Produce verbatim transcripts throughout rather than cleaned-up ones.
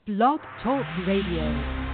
Blog Talk Radio.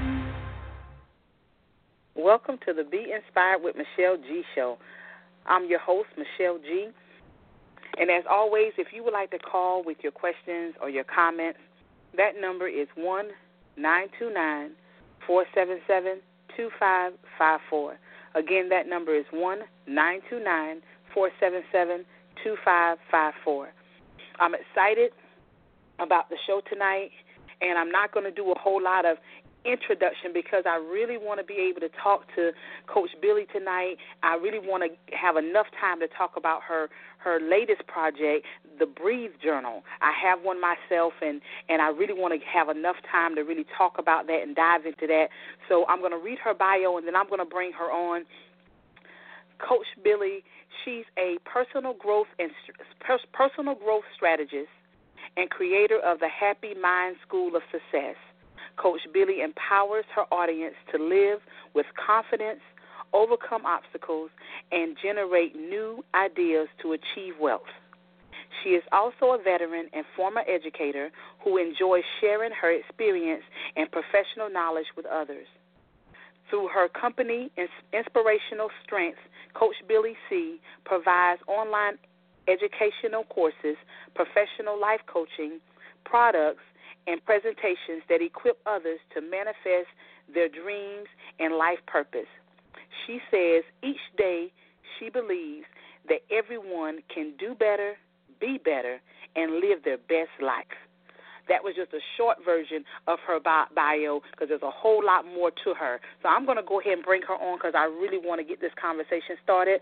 Welcome to the Be Inspired with Michelle G show. I'm your host, Michelle G. And as always, if you would like to call with your questions or your comments, that number is one nine two nine, four seven seven, two five five four. Again, that number is one nine two nine, four seven seven, two five five four. I'm excited about the show tonight, and I'm not going to do a whole lot of introduction because I really want to be able to talk to Coach Billy tonight. I really want to have enough time to talk about her her latest project, the Breathe Journal. I have one myself, and, and I really want to have enough time to really talk about that and dive into that. So I'm going to read her bio, and then I'm going to bring her on. Coach Billy, she's a personal growth and personal growth strategist and creator of the Happy Mind School of Success. Coach Billy empowers her audience to live with confidence, overcome obstacles, and generate new ideas to achieve wealth. She is also a veteran and former educator who enjoys sharing her experience and professional knowledge with others. Through her company, Inspirational Strength, Coach Billy C. provides online educational courses, professional life coaching, products, and presentations that equip others to manifest their dreams and life purpose. She says each day she believes that everyone can do better, be better, and live their best life. That was just a short version of her bio because there's a whole lot more to her. So I'm going to go ahead and bring her on because I really want to get this conversation started.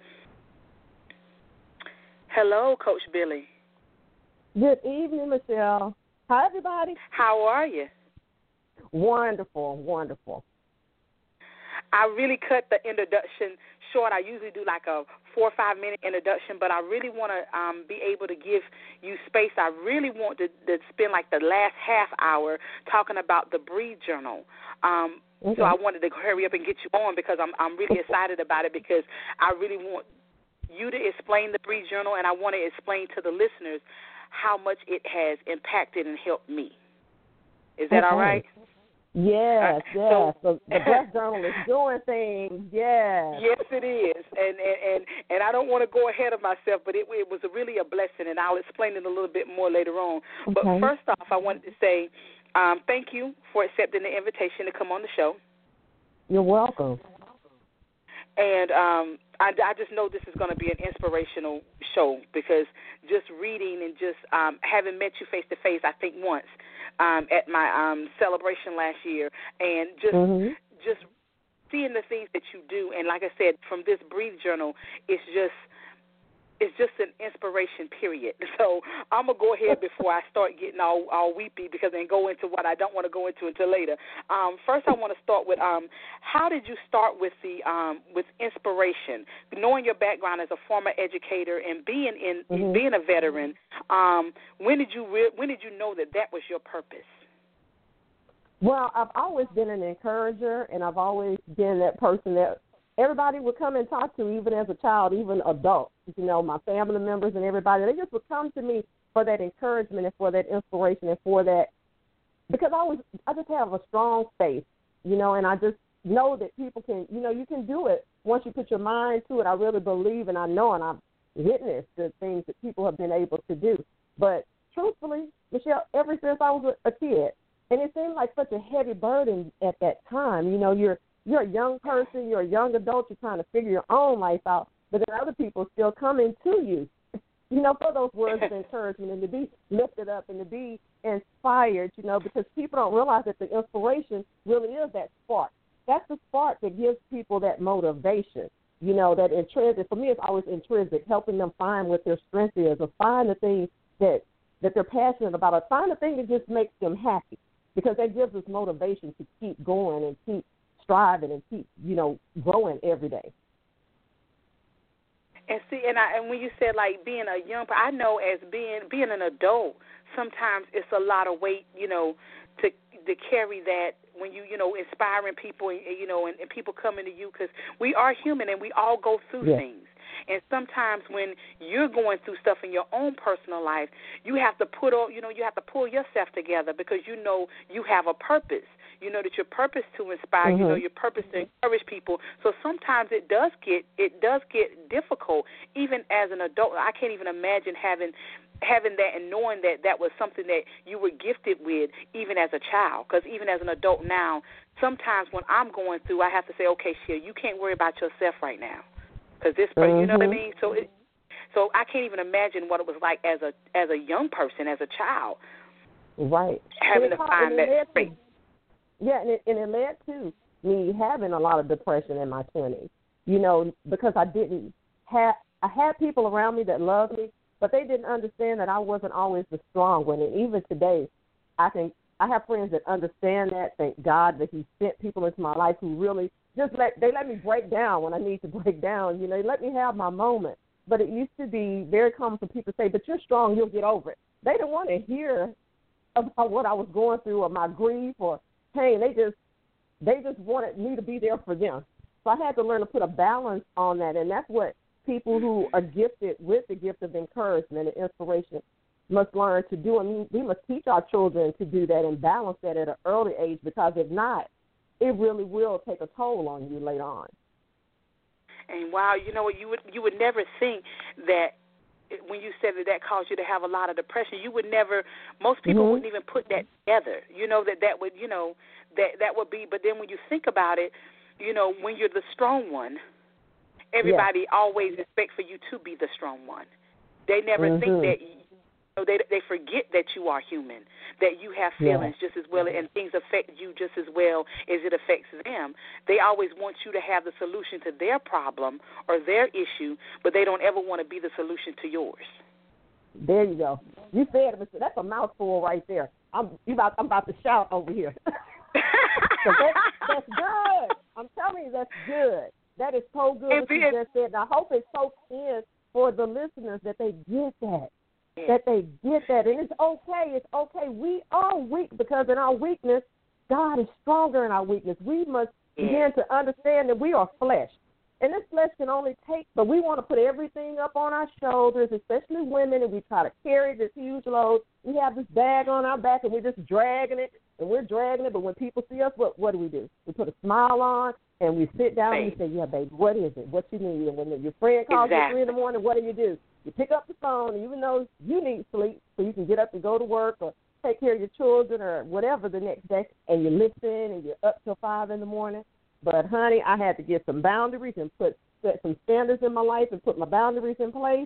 Hello, Coach Billy. Good evening, Michelle. Hi, everybody. How are you? Wonderful, wonderful. I really cut the introduction short. I usually do like a four or five minute introduction, but I really want to um, be able to give you space. I really want to, to spend like the last half hour talking about the Breathe Journal. Um, okay. So I wanted to hurry up and get you on because I'm I'm really excited about it because I really want you to explain the Breathe Journal, and I want to explain to the listeners how much it has impacted and helped me. Is that okay. all right? Yes, uh, yes. So, the, the Breath Journal is doing things, yes. Yes, it is. And, and, and, and I don't want to go ahead of myself, but it, it was really a blessing, and I'll explain it a little bit more later on. Okay. But first off, I wanted to say um, thank you for accepting the invitation to come on the show. You're welcome. And um, I, I just know this is going to be an inspirational show because just reading and just um, having met you face-to-face, I think once, um, at my um, celebration last year, and just mm-hmm. just seeing the things that you do. And like I said, from this Breathe Journal, it's just it's just an inspiration, period. So I'm going to go ahead before I start getting all, all weepy because then go into what I don't want to go into until later. Um, first, I want to start with um, how did you start with the um, with inspiration? Knowing your background as a former educator and being in mm-hmm. being a veteran, um, when did you re- when did you know that that was your purpose? Well, I've always been an encourager, and I've always been that person that everybody would come and talk to, even as a child, even adults, you know, my family members and everybody. They just would come to me for that encouragement and for that inspiration and for that, because I always, I just have a strong faith, you know, and I just know that people can, you know, you can do it once you put your mind to it. I really believe and I know and I've witnessed the things that people have been able to do. But truthfully, Michelle, ever since I was a kid, and it seemed like such a heavy burden at that time, you know, you're, You're a young person, you're a young adult, you're trying to figure your own life out, but then other people still coming to you, you know, for those words of encouragement and to be lifted up and to be inspired, you know, because people don't realize that the inspiration really is that spark. That's the spark that gives people that motivation, you know, that intrinsic. For me, it's always intrinsic, helping them find what their strength is or find the thing that, that they're passionate about or find the thing that just makes them happy, because that gives us motivation to keep going and keep striving and keep, you know, growing every day. And see, and I, and when you said like being a young, I know as being being an adult, sometimes it's a lot of weight, you know, to to carry that when you, you know, inspiring people, and, you know, and, and people coming to you because we are human and we all go through yes. things. And sometimes when you're going through stuff in your own personal life, you have to put on, you know, you have to pull yourself together because you know you have a purpose. You know that your purpose to inspire, mm-hmm. you know your purpose to encourage people. So sometimes it does get it does get difficult. Even as an adult, I can't even imagine having having that and knowing that that was something that you were gifted with even as a child. Because even as an adult now, sometimes when I'm going through, I have to say, okay, Sheila, you can't worry about yourself right now. Because this person, mm-hmm. you know what I mean? So it, so I can't even imagine what it was like as a as a young person, as a child. Right. Having to find that space. Yeah, and it, and it led to me having a lot of depression in my twenties, you know, because I didn't have, I had people around me that loved me, but they didn't understand that I wasn't always the strong one. And even today, I think I have friends that understand that. Thank God that He sent people into my life who really just let, they let me break down when I need to break down. You know, they let me have my moment. But it used to be very common for people to say, but you're strong, you'll get over it. They didn't want to hear about what I was going through or my grief or pain. They just they just wanted me to be there for them. So I had to learn to put a balance on that, and that's what people who are gifted with the gift of encouragement and inspiration must learn to do. And we must teach our children to do that and balance that at an early age, because if not, it really will take a toll on you later on. And wow, you know what, you would you would never think that when you said that that caused you to have a lot of depression, you would never, most people mm-hmm. wouldn't even put that together, you know, that that would, you know, that that would be, but then when you think about it, you know, when you're the strong one, everybody yeah. always expects for you to be the strong one. They never mm-hmm. think that, you know, they they forget that you are human, that you have feelings yeah. just as well, and things affect you just as well as it affects them. They always want you to have the solution to their problem or their issue, but they don't ever want to be the solution to yours. There you go. You said it. That's a mouthful right there. I'm you about I'm about to shout over here. So that, that's good. I'm telling you, that's good. That is so good what you just said. And I hope it soaks in for the listeners that they get that. That they get that. And it's okay. It's okay. We are weak because in our weakness, God is stronger in our weakness. We must begin to understand that we are flesh. And this flesh can only take, but we want to put everything up on our shoulders, especially women, and we try to carry this huge load. We have this bag on our back, and we're just dragging it, and we're dragging it. But when people see us, what, what do we do? We put a smile on, and we sit down and we say, yeah, baby, what is it? What you need? And when your friend calls exactly. you at three in the morning, what do you do? You pick up the phone, and even though you need sleep, so you can get up and go to work or take care of your children or whatever the next day, and you listen, and you're up till five in the morning. But, honey, I had to get some boundaries and put set some standards in my life and put my boundaries in place.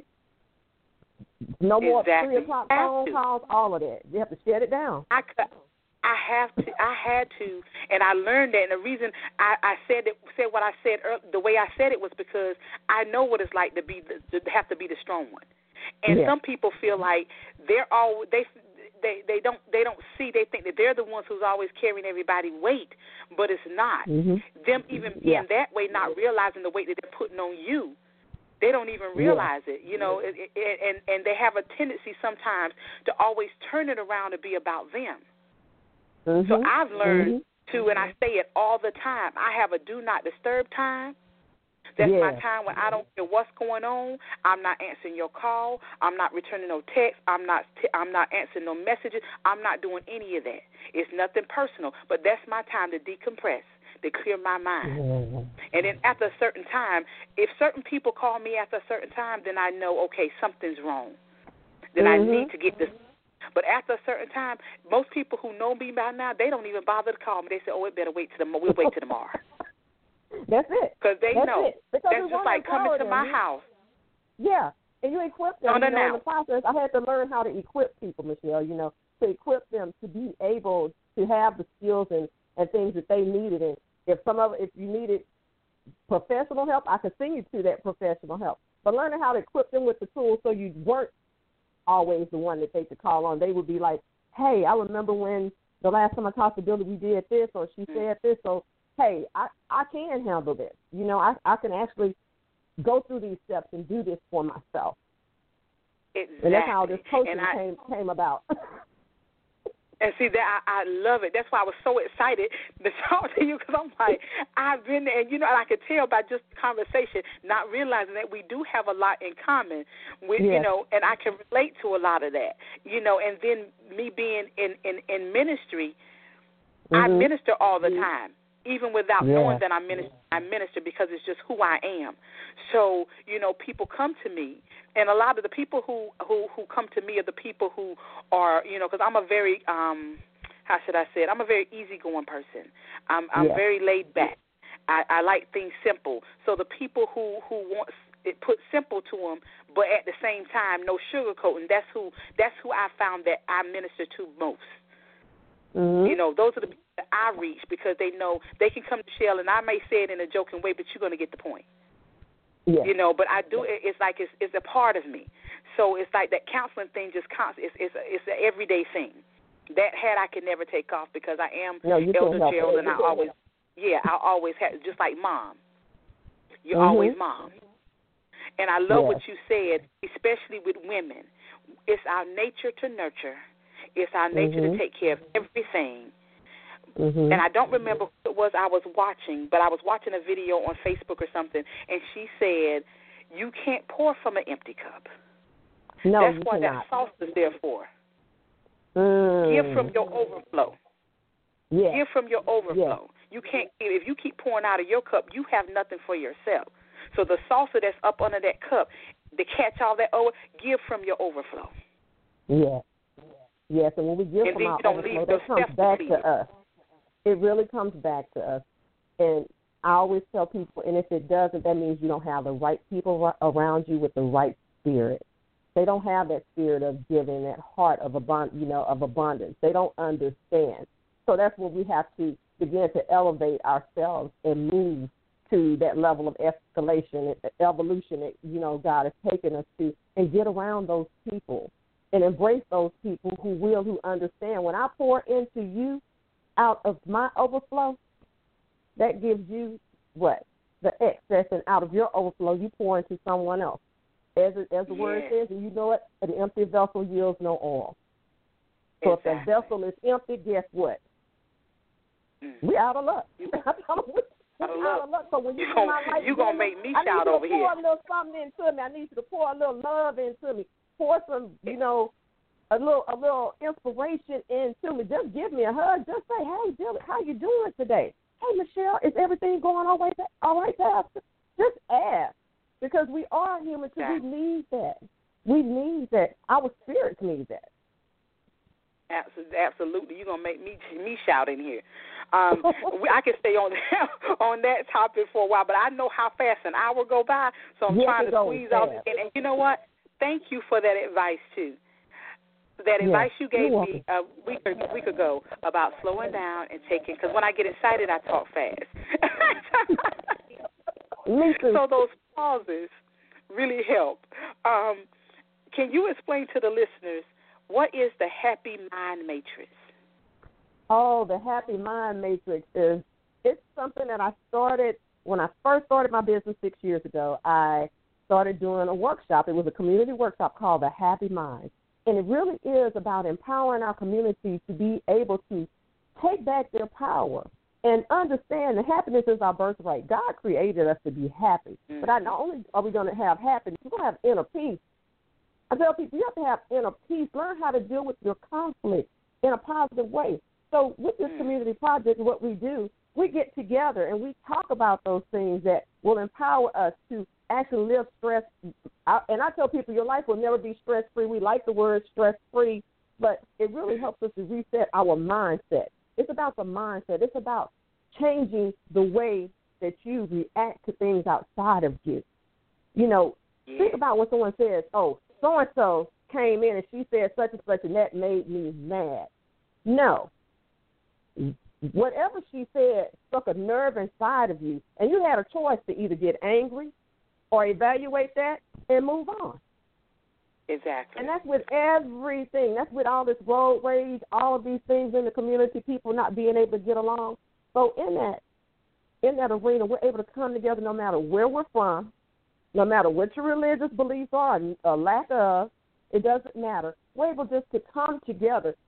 No more exactly. three o'clock phone calls, all of that. You have to shut it down. I could. I have to. I had to, and I learned that. And the reason I, I said it, said what I said, early, the way I said it was because I know what it's like to be the, to have to be the strong one. And yeah. some people feel like they're all they they they don't they don't see. They think that they're the ones who's always carrying everybody's weight, but it's not. Mm-hmm. Them even being yeah. that way, not realizing the weight that they're putting on you. They don't even realize yeah. it, you know, it, it, and and they have a tendency sometimes to always turn it around to be about them. Mm-hmm. So I've learned mm-hmm. to, and I say it all the time, I have a do not disturb time. That's yeah. my time when I don't care what's going on. I'm not answering your call. I'm not returning no text. I'm not t- I'm not answering no messages. I'm not doing any of that. It's nothing personal, but that's my time to decompress, to clear my mind. Mm-hmm. And then after a certain time, if certain people call me after a certain time, then I know, okay, something's wrong. Then mm-hmm. I need to get this. But after a certain time, most people who know me by now, they don't even bother to call me. They say, oh, it better wait till tomorrow. We'll wait till tomorrow. That's it. Because they That's know. It. Because that's just like coming to my house. Yeah, and you equip them. No, no, you know, no. in the process, I had to learn how to equip people, Michelle, you know, to equip them to be able to have the skills and, and things that they needed. And if some of if you needed professional help, I could send you to that professional help. But learning how to equip them with the tools so you weren't always the one that they could call on. They would be like, hey, I remember when the last time I talked to Billy, we did this, or she said this, so, hey, I, I can handle this. You know, I, I can actually go through these steps and do this for myself. Exactly. And that's how this coaching I, came, came about. And see, that I, I love it. That's why I was so excited to talk to you, because I'm like, I've been there, and, you know, and I could tell by just the conversation, not realizing that we do have a lot in common, with, yes. you know, and I can relate to a lot of that, you know, and then me being in, in, in ministry, mm-hmm. I minister all the time, even without yeah. knowing that I minister, I minister because it's just who I am. So, you know, people come to me, and a lot of the people who, who, who come to me are the people who are, you know, because I'm a very, um, how should I say it, I'm a very easygoing person. I'm, I'm yeah. very laid back. I, I like things simple. So the people who, who want it put simple to them, but at the same time, no sugarcoating, that's who, that's who I found that I minister to most. Mm-hmm. You know, those are the people that I reach, because they know they can come to Shell, and I may say it in a joking way, but you're going to get the point. Yeah. You know, but I do it. It's like it's, it's a part of me. So it's like that counseling thing just constant. It's it's a, it's an everyday thing. That hat I can never take off, because I am no, Elder Gerald, and I always yeah I always have, just like mom. You're mm-hmm. always mom. And I love yeah. what you said, especially with women. It's our nature to nurture. It's our nature mm-hmm. to take care of everything. Mm-hmm. And I don't remember who it was I was watching, but I was watching a video on Facebook or something, and she said, you can't pour from an empty cup. No, That's you what cannot. that sauce is there for. Mm. Give from your overflow. Yeah. Give from your overflow. Yeah. You can't. If you keep pouring out of your cup, you have nothing for yourself. So the saucer that's up under that cup, to catch all that over, give from your overflow. Yeah. Yes, and when we give and from our overflow, that comes back to us. It really comes back to us. And I always tell people, and if it doesn't, that means you don't have the right people around you with the right spirit. They don't have that spirit of giving, that heart of abund- you know, of abundance. They don't understand. So that's where we have to begin to elevate ourselves and move to that level of escalation, evolution that, you know, God has taken us to, and get around those people and embrace those people who will, who understand. When I pour into you, out of my overflow, that gives you what? The excess, and out of your overflow, you pour into someone else. As it, as the yeah. word says, and you know it, an empty vessel yields no oil. So exactly. if that vessel is empty, guess what? Mm. We out of luck. You, we out of luck. So when you you're going you to make me I shout need you over to pour here. a little something into me. I need you to pour a little love into me. Pour some, you know, a little a little inspiration into me. Just give me a hug. Just say, hey, Jill, how you doing today? Hey, Michelle, is everything going all right, all right, Pastor? Just ask, because we are human too. We need that. We need that. Our spirits need that. Absolutely. You're going to make me me shout in here. Um, I can stay on that, on that topic for a while, but I know how fast an hour go by, so I'm yes, trying to squeeze out. And, and you know what? Thank you for that advice, too. That advice yes, you gave me a week, a week ago about slowing down and taking, because when I get excited, I talk fast. Me too. So those pauses really help. Um, can you explain to the listeners, what is the Happy Mind Matrix? Oh, the Happy Mind Matrix is, it's something that I started when I first started my business six years ago. I started doing a workshop. It was a community workshop called The Happy Mind. And it really is about empowering our community to be able to take back their power and understand that happiness is our birthright. God created us to be happy. Mm-hmm. But not only are we going to have happiness, we're going to have inner peace. I tell people, you have to have inner peace. Learn how to deal with your conflict in a positive way. So with this community project, what we do, we get together and we talk about those things that will empower us to actually live stress. And I tell people, your life will never be stress-free. We like the word stress-free, but it really helps us to reset our mindset. It's about the mindset. It's about changing the way that you react to things outside of you. You know, yeah. think about when someone says, oh, so-and-so came in and she said such and such, and that made me mad. No. Whatever she said struck a nerve inside of you, and you had a choice to either get angry or evaluate that and move on. Exactly. And that's with everything. That's with all this road rage, all of these things in the community, people not being able to get along. So in that, in that arena, we're able to come together no matter where we're from, no matter what your religious beliefs are or lack of, it doesn't matter. We're able just to come together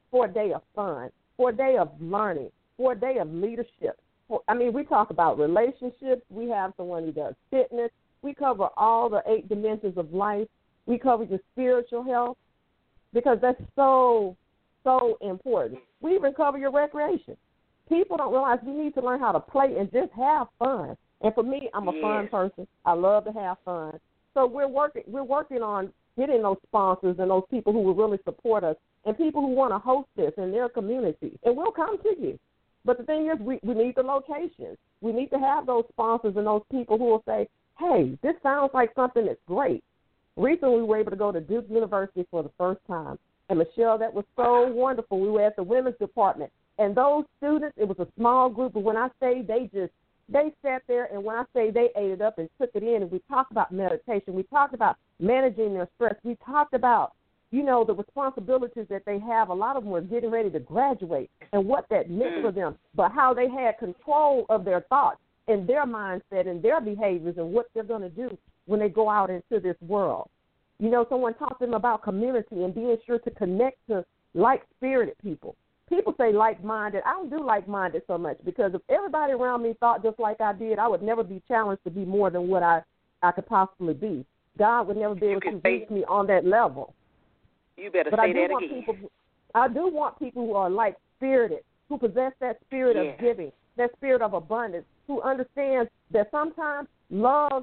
for a day of fun, for a day of learning, for a day of leadership. For, I mean, we talk about relationships. We have someone who does fitness. We cover all the eight dimensions of life. We cover your spiritual health because that's so, so important. We even cover your recreation. People don't realize we need to learn how to play and just have fun. And for me, I'm a yes. fun person. I love to have fun. So we're working we're working on getting those sponsors and those people who will really support us and people who want to host this in their communities. And we'll come to you. But the thing is, we, we need the locations. We need to have those sponsors and those people who will say, hey, this sounds like something that's great. Recently, we were able to go to Duke University for the first time. And, Michelle, that was so wonderful. We were at the women's department. And those students, it was a small group, but when I say they just, they sat there, and when I say they ate it up and took it in, and we talked about meditation. We talked about managing their stress. We talked about, you know, the responsibilities that they have. A lot of them were getting ready to graduate and what that meant for them, but how they had control of their thoughts and their mindset and their behaviors and what they're going to do when they go out into this world. You know, someone talked to them about community and being sure to connect to like-spirited people. People say like-minded. I don't do like-minded so much because if everybody around me thought just like I did, I would never be challenged to be more than what I, I could possibly be. God would never be able to reach me on that level. You better but say I do that want again. People, I do want people who are like-spirited, who possess that spirit yeah. of giving, that spirit of abundance, who understands that sometimes love,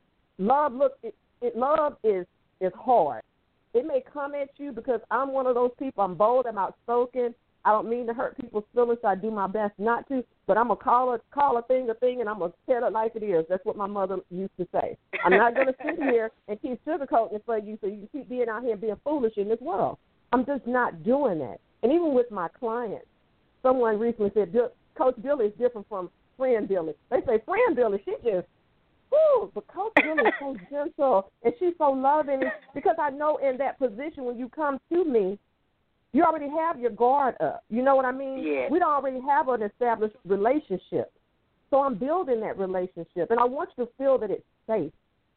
love look, it, it, love is is hard. It may come at you because I'm one of those people. I'm bold. I'm outspoken. I don't mean to hurt people's feelings, so I do my best not to, but I'm going to call a, call a thing a thing, and I'm going to tell it like it is. That's what my mother used to say. I'm not going to sit here and keep sugarcoating it for you so you keep being out here and being foolish in this world. I'm just not doing that. And even with my clients, someone recently said, Coach Billy is different from Friend Billy. They say, Friend Billy, she just, whoo, but Coach Billy is so gentle, and she's so loving, because I know in that position when you come to me, you already have your guard up. You know what I mean? Yeah. We don't already have an established relationship. So I'm building that relationship, and I want you to feel that it's safe.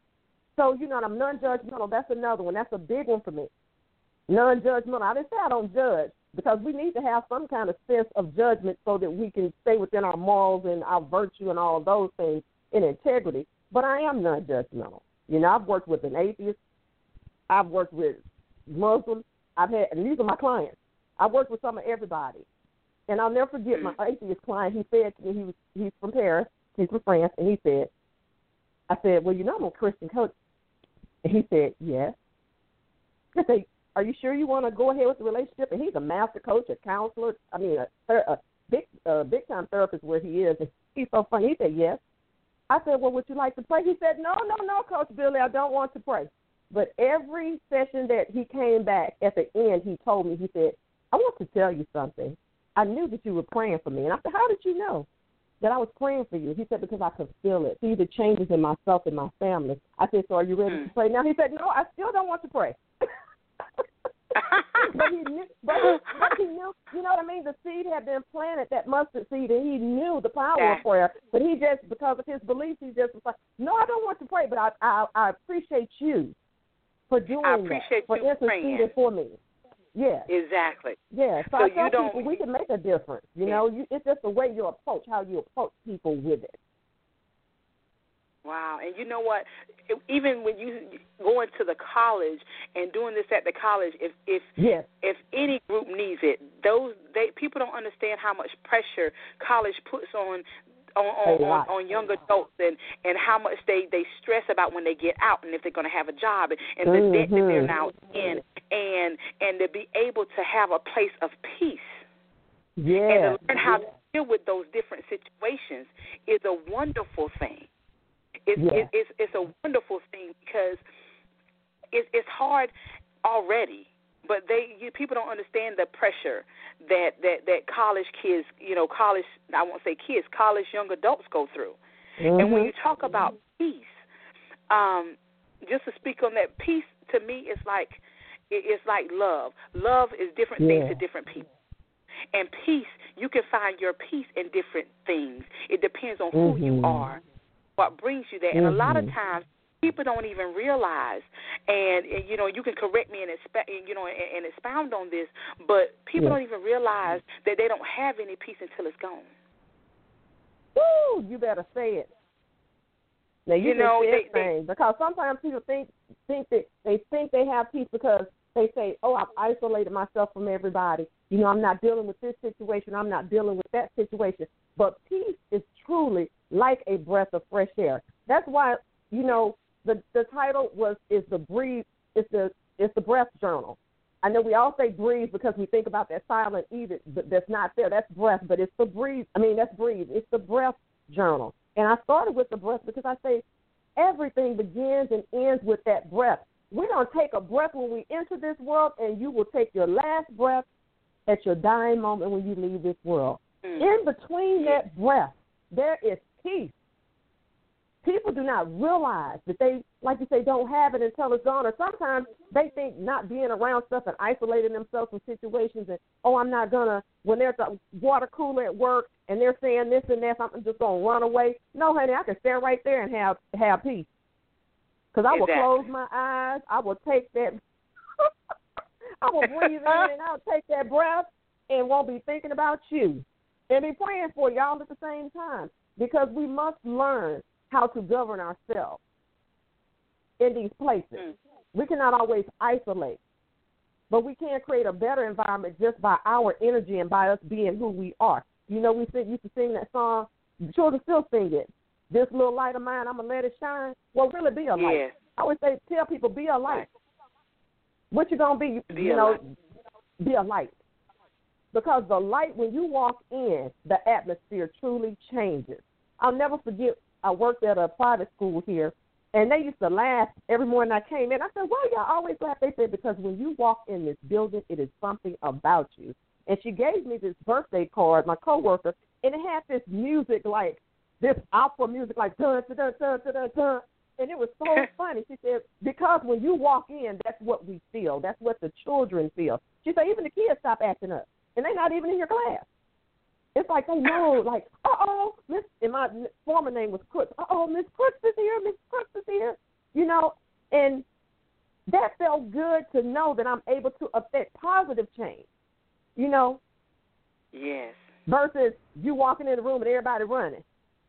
So, you know, I'm non-judgmental. That's another one. That's a big one for me. Non-judgmental. I didn't say I don't judge, because we need to have some kind of sense of judgment so that we can stay within our morals and our virtue and all of those things in integrity. But I am non-judgmental. You know, I've worked with an atheist. I've worked with Muslims. I've had, and these are my clients. I worked with some of everybody. And I'll never forget my atheist client. He said to me, he was, he's from Paris, he's from France, and he said, I said, well, you know I'm a Christian coach. And he said, yes. I said, are you sure you want to go ahead with the relationship? And he's a master coach, a counselor, I mean, a, a big, uh, big-time therapist where he is. And he's so funny. He said, yes. I said, well, would you like to pray? He said, no, no, no, Coach Billy, I don't want to pray. But every session that he came back, at the end, he told me, he said, I want to tell you something. I knew that you were praying for me. And I said, how did you know that I was praying for you? He said, because I could feel it. See the changes in myself and my family. I said, so are you ready mm. to pray now? He said, no, I still don't want to pray. but, he knew, but, he, but he knew, you know what I mean? The seed had been planted, that mustard seed, and he knew the power yeah. of prayer. But he just, because of his beliefs, he just was like, no, I don't want to pray, but I I, I appreciate you for doing I appreciate that, for interceding for me. Yeah. Exactly. Yeah. So, so I tell you don't, people we can make a difference. You yeah. know, you, it's just the way you approach, how you approach people with it. Wow. And you know what? Even when you go into the college and doing this at the college, if if yes. if any group needs it, those they people don't understand how much pressure college puts on on on, on, on young adults and, and how much they, they stress about when they get out and if they're going to have a job and, and mm-hmm. the debt that they're now in and and to be able to have a place of peace. Yeah. And to learn how to deal with those different situations is a wonderful thing. It's, yeah. it, it's, it's a wonderful thing because it's, it's hard already, but they you, people don't understand the pressure that, that, that college kids, you know, college, I won't say kids, college young adults go through. Mm-hmm. And when you talk about peace, um, just to speak on that, peace to me is like, it's like love. Love is different yeah. things to different people. And peace, you can find your peace in different things. It depends on who mm-hmm. you are, what brings you there. And mm-hmm. a lot of times people don't even realize, and, and you know, you can correct me and exp- you know, and, and expound on this, but people yeah. don't even realize that they don't have any peace until it's gone. Woo! You better say it. Now you, you just know, said they, things because sometimes people think think that they think they have peace because they say, "Oh, I've isolated myself from everybody. You know, I'm not dealing with this situation. I'm not dealing with that situation." But peace is truly like a breath of fresh air. That's why, you know, the the title was is the breathe. It's the it's the breath journal. I know we all say breathe because we think about that silent E that, that's not there. That's breath, but it's the breathe. I mean, that's breathe. It's the breath journal. And I started with the breath because I say everything begins and ends with that breath. We're going to take a breath when we enter this world, and you will take your last breath at your dying moment when you leave this world. Mm. In between that breath, there is peace. People do not realize that they, like you say, don't have it until it's gone. Or sometimes they think not being around stuff and isolating themselves from situations and, oh, I'm not going to, when there's a water cooler at work and they're saying this and that, I'm just going to run away. No, honey, I can stand right there and have, have peace. Because I will exactly. close my eyes. I will take that, I will breathe in and I'll take that breath and won't be thinking about you. And be praying for y'all at the same time. Because we must learn how to govern ourselves in these places. Mm. We cannot always isolate, but we can create a better environment just by our energy and by us being who we are. You know, we used to sing that song. The children still sing it. This little light of mine, I'm going to let it shine. Well, really be a light. Yes. I always say, tell people, be a light. Right. What you going to be, be you know, light. be a light. Because the light, when you walk in, the atmosphere truly changes. I'll never forget, I worked at a private school here, and they used to laugh every morning I came in. I said, why y'all always laugh? They said, because when you walk in this building, it is something about you. And she gave me this birthday card, my coworker, and it had this music like, this opera music like, dun, dun, dun, dun, dun, dun, dun. And it was so funny. She said, because when you walk in, that's what we feel. That's what the children feel. She said, even the kids stop acting up, and they're not even in your class. It's like they know, like, uh-oh, Miss, and my former name was Crooks. Uh-oh, Miss Crooks is here, Miss Crooks is here, you know. And that felt good to know that I'm able to affect positive change, you know. Yes. Versus you walking in the room and everybody running.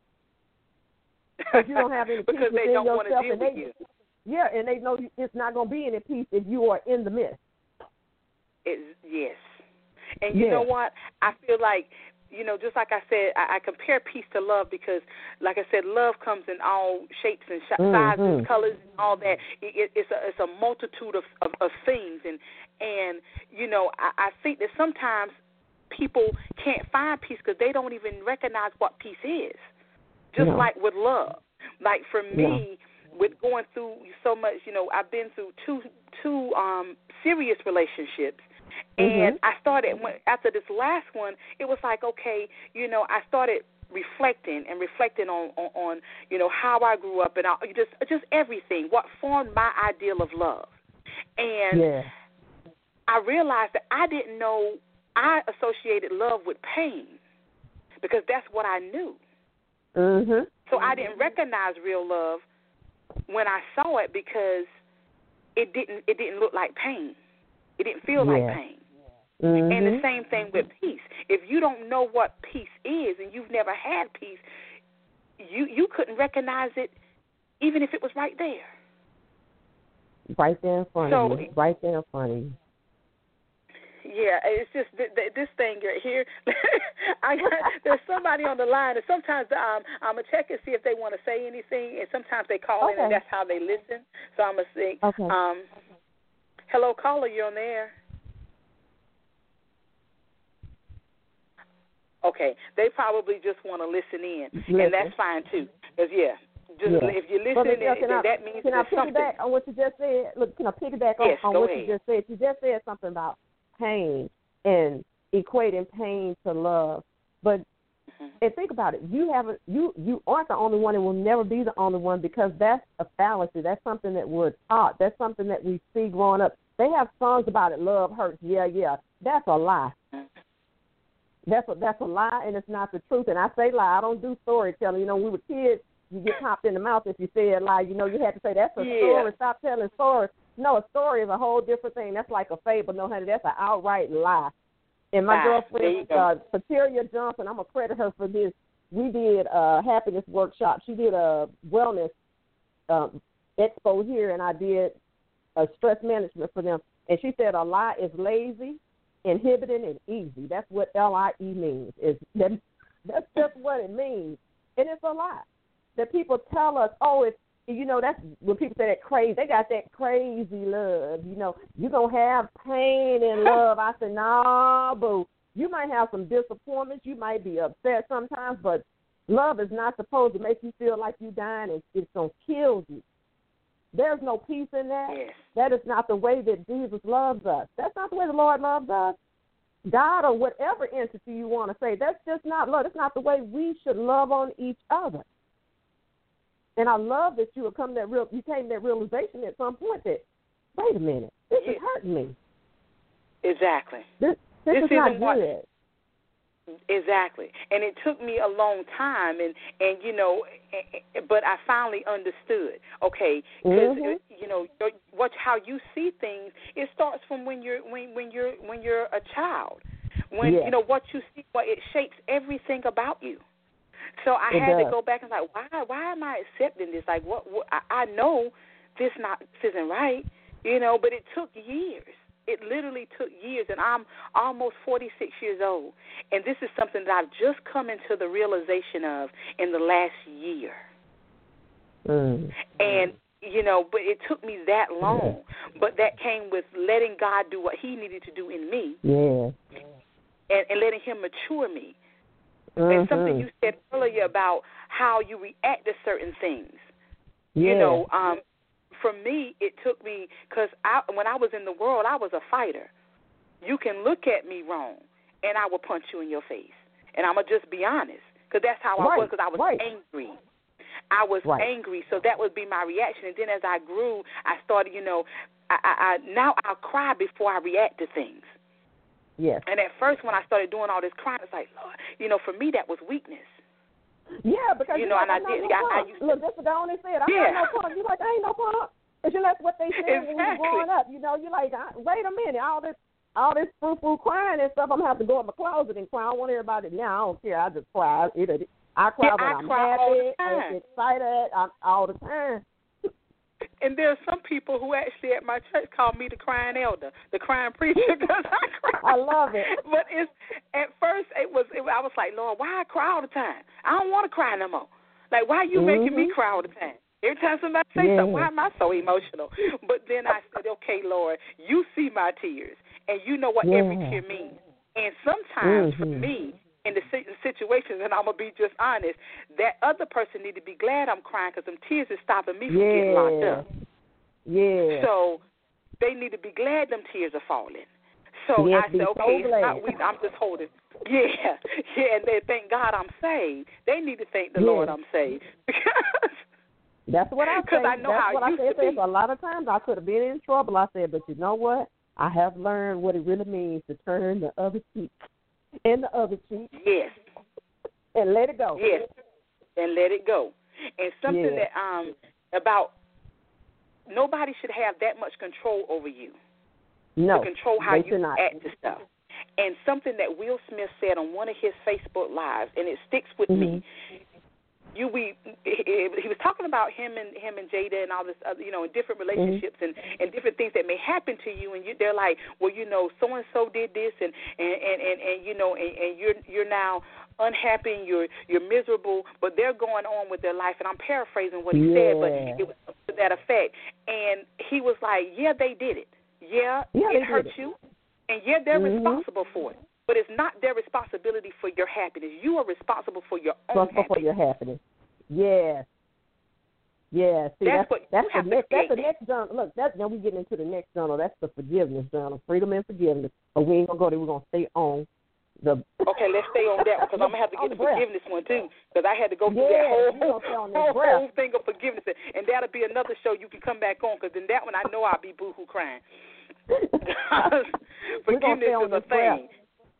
Because you don't have any peace because they within don't want to yourself. deal And with they, you. Yeah, and they know it's not going to be any peace if you are in the midst. It's, yes. And you yes. know what? I feel like, you know, just like I said, I, I compare peace to love because, like I said, love comes in all shapes and sh- mm-hmm. sizes, colors, and all that. It, it, it's a it's a multitude of, of, of things, and and you know, I, I think that sometimes people can't find peace because they don't even recognize what peace is. Just no. like with love, like for me, yeah. with going through so much, you know, I've been through two two um, serious relationships. And mm-hmm. I started, after this last one, it was like, okay, you know, I started reflecting and reflecting on, on, on you know, how I grew up and I, just just everything, what formed my ideal of love. And yeah. I realized that I didn't know I associated love with pain because that's what I knew. Mm-hmm. So I didn't recognize real love when I saw it because it didn't it didn't look like pain. It didn't feel yeah. like pain. Mm-hmm. And the same thing with peace. If you don't know what peace is and you've never had peace, you, you couldn't recognize it even if it was right there. Right there in front so, of you. Right there in front of you. Yeah, it's just th- th- this thing right here. I got, there's somebody on the line, and sometimes um, I'm going to check and see if they want to say anything, and sometimes they call okay. in, and that's how they listen. So I'm going to say, okay. um, hello, caller, you're on the air. Okay, they probably just want to listen in, listen. and that's fine, too. Because, yeah, just yeah. if you're listening, but, uh, then I, that means can there's I something. piggyback on what you just said? Look, can I piggyback yes, on, on go what ahead. you just said? You just said something about pain and equating pain to love. But mm-hmm. and think about it, you haven't you you aren't the only one and will never be the only one because that's a fallacy. That's something that we're taught. That's something that we see growing up. They have songs about it, love hurts, yeah, yeah. That's a lie. Mm-hmm. That's a that's a lie and it's not the truth. And I say lie, I don't do storytelling. You know, when we were kids, you get popped in the mouth if you say it like, you know, you have to say that's a yeah. story. Stop telling stories. No, a story is a whole different thing. That's like a fable. No, honey, that's an outright lie. And my ah, girlfriend, uh, Patricia Johnson, I'm going to credit her for this. We did a happiness workshop. She did a wellness um, expo here, and I did a stress management for them. And she said a lie is lazy, inhibiting, and easy. That's what L I E means. Is that, that's just what it means. And it's a lie. That people tell us, oh, it's, you know, that's when people say that crazy. They got that crazy love. You know, you're going to have pain in love. I said, nah, boo. You might have some disappointments. You might be upset sometimes, but love is not supposed to make you feel like you're dying and it's going to kill you. There's no peace in that. Yes. That is not the way that Jesus loves us. That's not the way the Lord loves us. God or whatever entity you want to say, that's just not love. That's not the way we should love on each other. And I love that you have come to that real, you came to that realization at some point that, wait a minute, this yeah. is hurting me. Exactly. This, this, this is not good. What, exactly. And it took me a long time, and, and you know, but I finally understood. Okay, because mm-hmm. you know, watch how you see things. It starts from when you're when when you're when you're a child. When yes. you know what you see, well, it shapes everything about you. So I it had does. to go back and like, why why am I accepting this? Like, what, what I, I know this not this isn't right, you know, but it took years. It literally took years, and I'm almost forty-six years old, and this is something that I've just come into the realization of in the last year. Mm. And, you know, but it took me that long, yeah. but that came with letting God do what he needed to do in me yeah. and, and letting him mature me. Mm-hmm. And something you said earlier about how you react to certain things. Yeah. You know, um, for me, it took me, because I, when I was in the world, I was a fighter. You can look at me wrong, and I will punch you in your face. And I'm going to just be honest, because that's how right. I was, because I was right. angry. I was right. angry, so that would be my reaction. And then as I grew, I started, you know, I, I, I now I'll cry before I react to things. Yes. And at first, when I started doing all this crying, it's like, Lord, you know, for me, that was weakness. Yeah, because you you know, like, and I did. No I, I used to, look, this is the only said. I'm yeah. not no punk. You like, I ain't no punk. Because you know, that's what they said exactly. when we were growing up. You know, you're like, wait a minute, all this, all this frou frou crying and stuff. I'm gonna have to go in my closet and cry. I don't want everybody to now. I don't care. I just cry. It, I cry yeah, when I I'm cry happy, all the time. I'm excited, I'm all the time. And there are some people who actually at my church call me the crying elder, the crying preacher, because I cry. I love it. But it's at first it was it, I was like, Lord, why I cry all the time? I don't want to cry no more. Like, why are you mm-hmm. making me cry all the time? Every time somebody says yeah. something, why am I so emotional? But then I said, okay, Lord, you see my tears, and you know what yeah. every tear means. And sometimes mm-hmm. for me, in the situations, and I'm going to be just honest, that other person need to be glad I'm crying because them tears is stopping me from yeah. getting locked up. Yeah. So they need to be glad them tears are falling. So yes, I said, okay, so it's not we, I'm just holding. Yeah, yeah, and they thank God I'm saved. They need to thank the yeah. Lord I'm saved. That's what I say. I know That's how what I I used said. to be. A lot of times I could have been in trouble. I said, but you know what? I have learned what it really means to turn the other cheek and the other cheek. Yes. And let it go. Yes. And let it go. And something yeah. that um about nobody should have that much control over you. No. To control how you not. act to stuff. And something that Will Smith said on one of his Facebook Lives, and it sticks with mm-hmm. me. You we he was talking about him and him and Jada and all this other, you know, in different relationships mm-hmm. and, and different things that may happen to you, and you they're like, well, you know, so and so did this, and and, and, and, and you know, and, and you're you're now unhappy, and you're you're miserable, but they're going on with their life, and I'm paraphrasing what he yeah. said, but it was to that effect, and he was like, yeah, they did it, yeah, yeah it hurt it. you, and yeah, they're mm-hmm. responsible for it. But it's not their responsibility for your happiness. You are responsible for your own responsible happiness. for your happiness. Yes. Yes. See, that's, that's what that's the next. That's the that. next journal. Look, that's now we getting into the next journal. That's the forgiveness journal, freedom and forgiveness. But we ain't gonna go there. We're gonna stay on the. Okay, let's stay on that one because I'm gonna have to get the breath. forgiveness one too because I had to go through yeah, that whole whole, whole thing of forgiveness, and that'll be another show you can come back on because then that one I know I'll be boohoo crying. Forgiveness is a thing.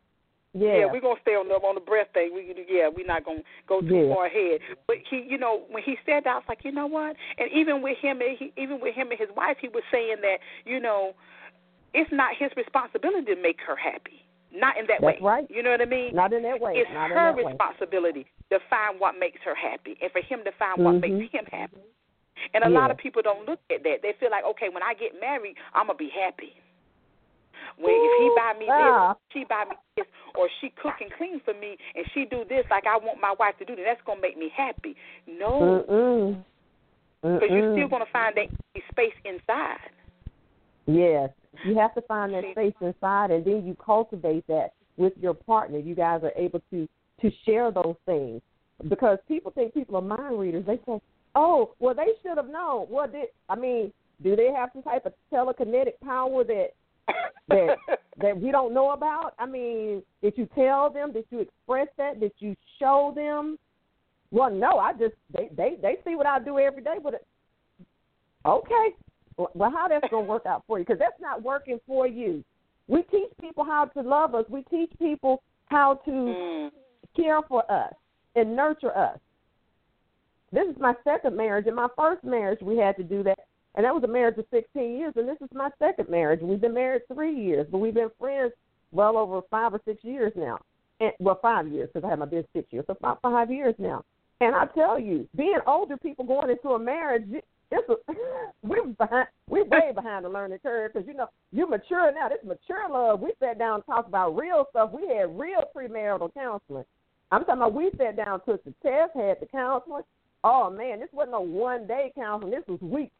Yeah, yeah, we're gonna stay on the on the breath thing. We yeah, we're not gonna go too yeah. far ahead. But he, you know, when he said that, I was like, you know what? And even with him, he, even with him and his wife, he was saying that, you know, it's not his responsibility to make her happy. Not in that That's way. right. You know what I mean? Not in that way. It's Not her in that responsibility way. to find what makes her happy, and for him to find mm-hmm. what makes him happy. And a yeah. lot of people don't look at that. They feel like, okay, when I get married, I'm gonna be happy. When Ooh, if he buy me ah. this, she buy me this, or she cook and clean for me, and she do this like I want my wife to do, then that's gonna make me happy. No, Mm-mm. because you're still gonna find that space inside. Yes, you have to find that space inside, and then you cultivate that with your partner. You guys are able to to share those things, because people think people are mind readers. They say, "Oh, well, they should have known." Well, did I mean? Do they have some type of telekinetic power that? that that we don't know about? I mean, did you tell them? Did you express that? Did you show them? Well, no, I just they they, they see what I do every day. But it, okay, well, how that's gonna work out for you? Because that's not working for you. We teach people how to love us. We teach people how to mm. care for us and nurture us. This is my second marriage. In my first marriage, we had to do that. And that was a marriage of sixteen years, and this is my second marriage. We've been married three years, but we've been friends well over five or six years now. And, well, five years, because I had my business six years, so about five years now. And I tell you, being older people going into a marriage, it's a, we're, behind, we're way behind the learning curve, because, you know, you're mature now. This mature love, we sat down and talked about real stuff. We had real premarital counseling. I'm talking about we sat down, took the test, had the counseling. Oh, man, this wasn't a one-day counseling. This was weeks.